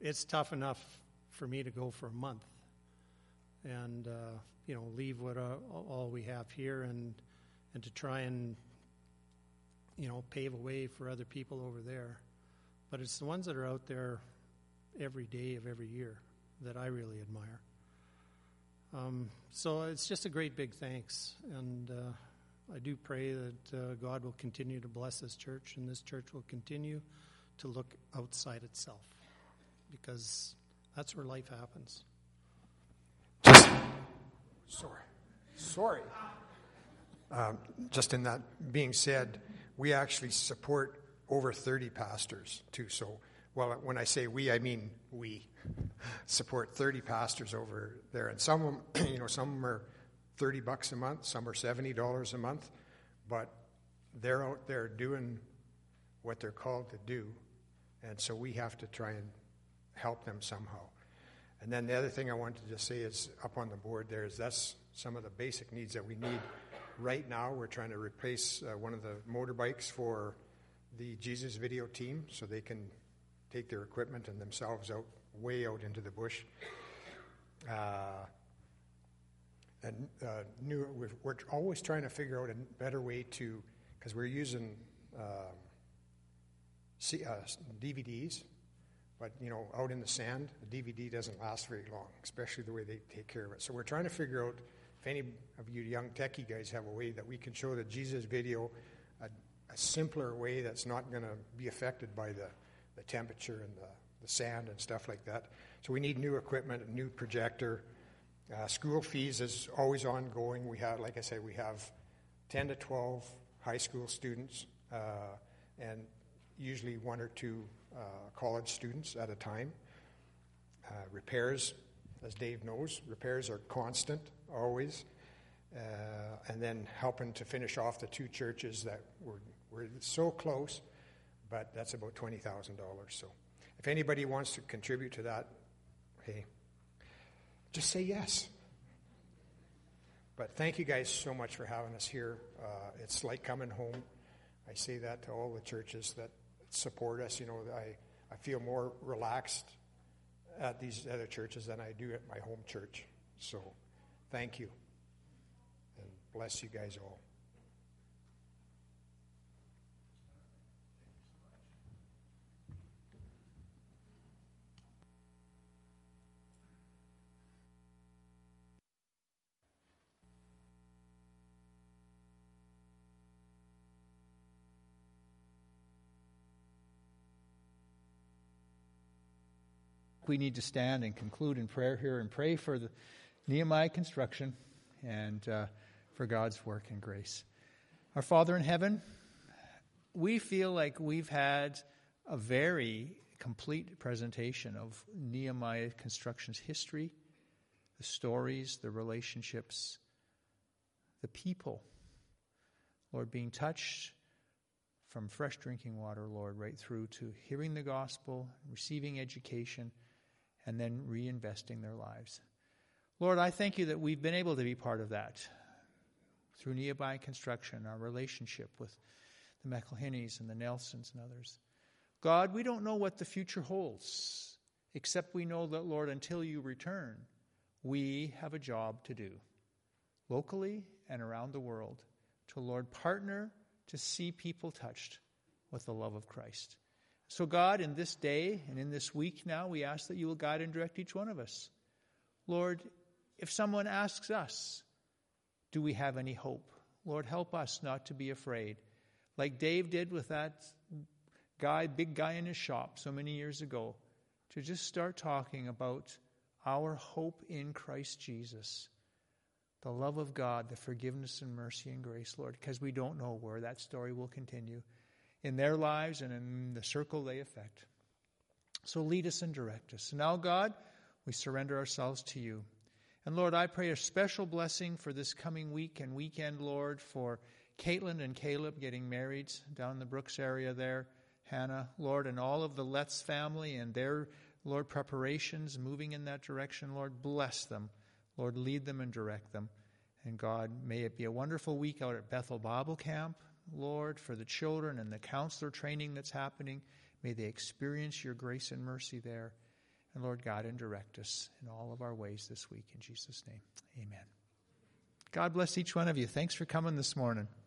it's tough enough for me to go for a month and, uh, you know, leave what uh, all we have here and and to try and, you know, pave a way for other people over there. But it's the ones that are out there every day of every year that I really admire. Um, so it's just a great big thanks, and uh, I do pray that uh, God will continue to bless this church, and this church will continue to look outside itself, because that's where life happens. Just, sorry, sorry. Um, just in that being said, we actually support over thirty pastors too. So, well, when I say we, I mean we support thirty pastors over there, and some of them, you know, some of them are thirty bucks a month, some are seventy dollars a month, but they're out there doing what they're called to do, and so we have to try and help them somehow. And then the other thing I wanted to just say is up on the board there is that's some of the basic needs that we need. Right now, we're trying to replace uh, one of the motorbikes for the Jesus Video team so they can take their equipment and themselves out, way out into the bush. Uh, and uh, new, we're, we're always trying to figure out a better way to, because we're using uh, C, uh, D V Ds, but, you know, out in the sand, the D V D doesn't last very long, especially the way they take care of it. So we're trying to figure out if any of you young techie guys have a way that we can show the Jesus Video a, a simpler way that's not going to be affected by the, the temperature and the, the sand and stuff like that. So we need new equipment, a new projector. Uh, school fees is always ongoing. We have, like I said, we have ten to twelve high school students uh, and usually one or two uh, college students at a time. Uh, repairs, as Dave knows, repairs are constant, always. Uh, and then helping to finish off the two churches that were, were so close, but that's about twenty thousand dollars. So if anybody wants to contribute to that, hey, just say yes. But thank you guys so much for having us here. Uh, it's like coming home. I say that to all the churches that support us. You know, I, I feel more relaxed at these other churches than I do at my home church. So thank you. And bless you guys all. We need to stand and conclude in prayer here and pray for the Nehemiah construction and uh, for God's work and grace. Our Father in heaven, we feel like we've had a very complete presentation of Nehemiah construction's history, the stories, the relationships, the people, Lord, being touched from fresh drinking water, Lord, right through to hearing the gospel, receiving education, and then reinvesting their lives. Lord, I thank you that we've been able to be part of that through Nehemiah Construction, our relationship with the McElhinnys and the Nelsons and others. God, we don't know what the future holds, except we know that, Lord, until you return, we have a job to do, locally and around the world, to, Lord, partner to see people touched with the love of Christ. So God, in this day and in this week now, we ask that you will guide and direct each one of us. Lord, if someone asks us, do we have any hope? Lord, help us not to be afraid. Like Dave did with that guy, big guy in his shop so many years ago, to just start talking about our hope in Christ Jesus. The love of God, the forgiveness and mercy and grace, Lord, because we don't know where that story will continue in their lives and in the circle they affect. So lead us and direct us. Now, God, we surrender ourselves to you. And Lord, I pray a special blessing for this coming week and weekend, Lord, for Caitlin and Caleb getting married down in the Brooks area there, Hannah, Lord, and all of the Letts family and their, Lord, preparations moving in that direction. Lord, bless them. Lord, lead them and direct them. And God, may it be a wonderful week out at Bethel Bible Camp, Lord, for the children and the counselor training that's happening. May they experience your grace and mercy there. And Lord, guide and direct us in all of our ways this week. In Jesus' name, amen. God bless each one of you. Thanks for coming this morning.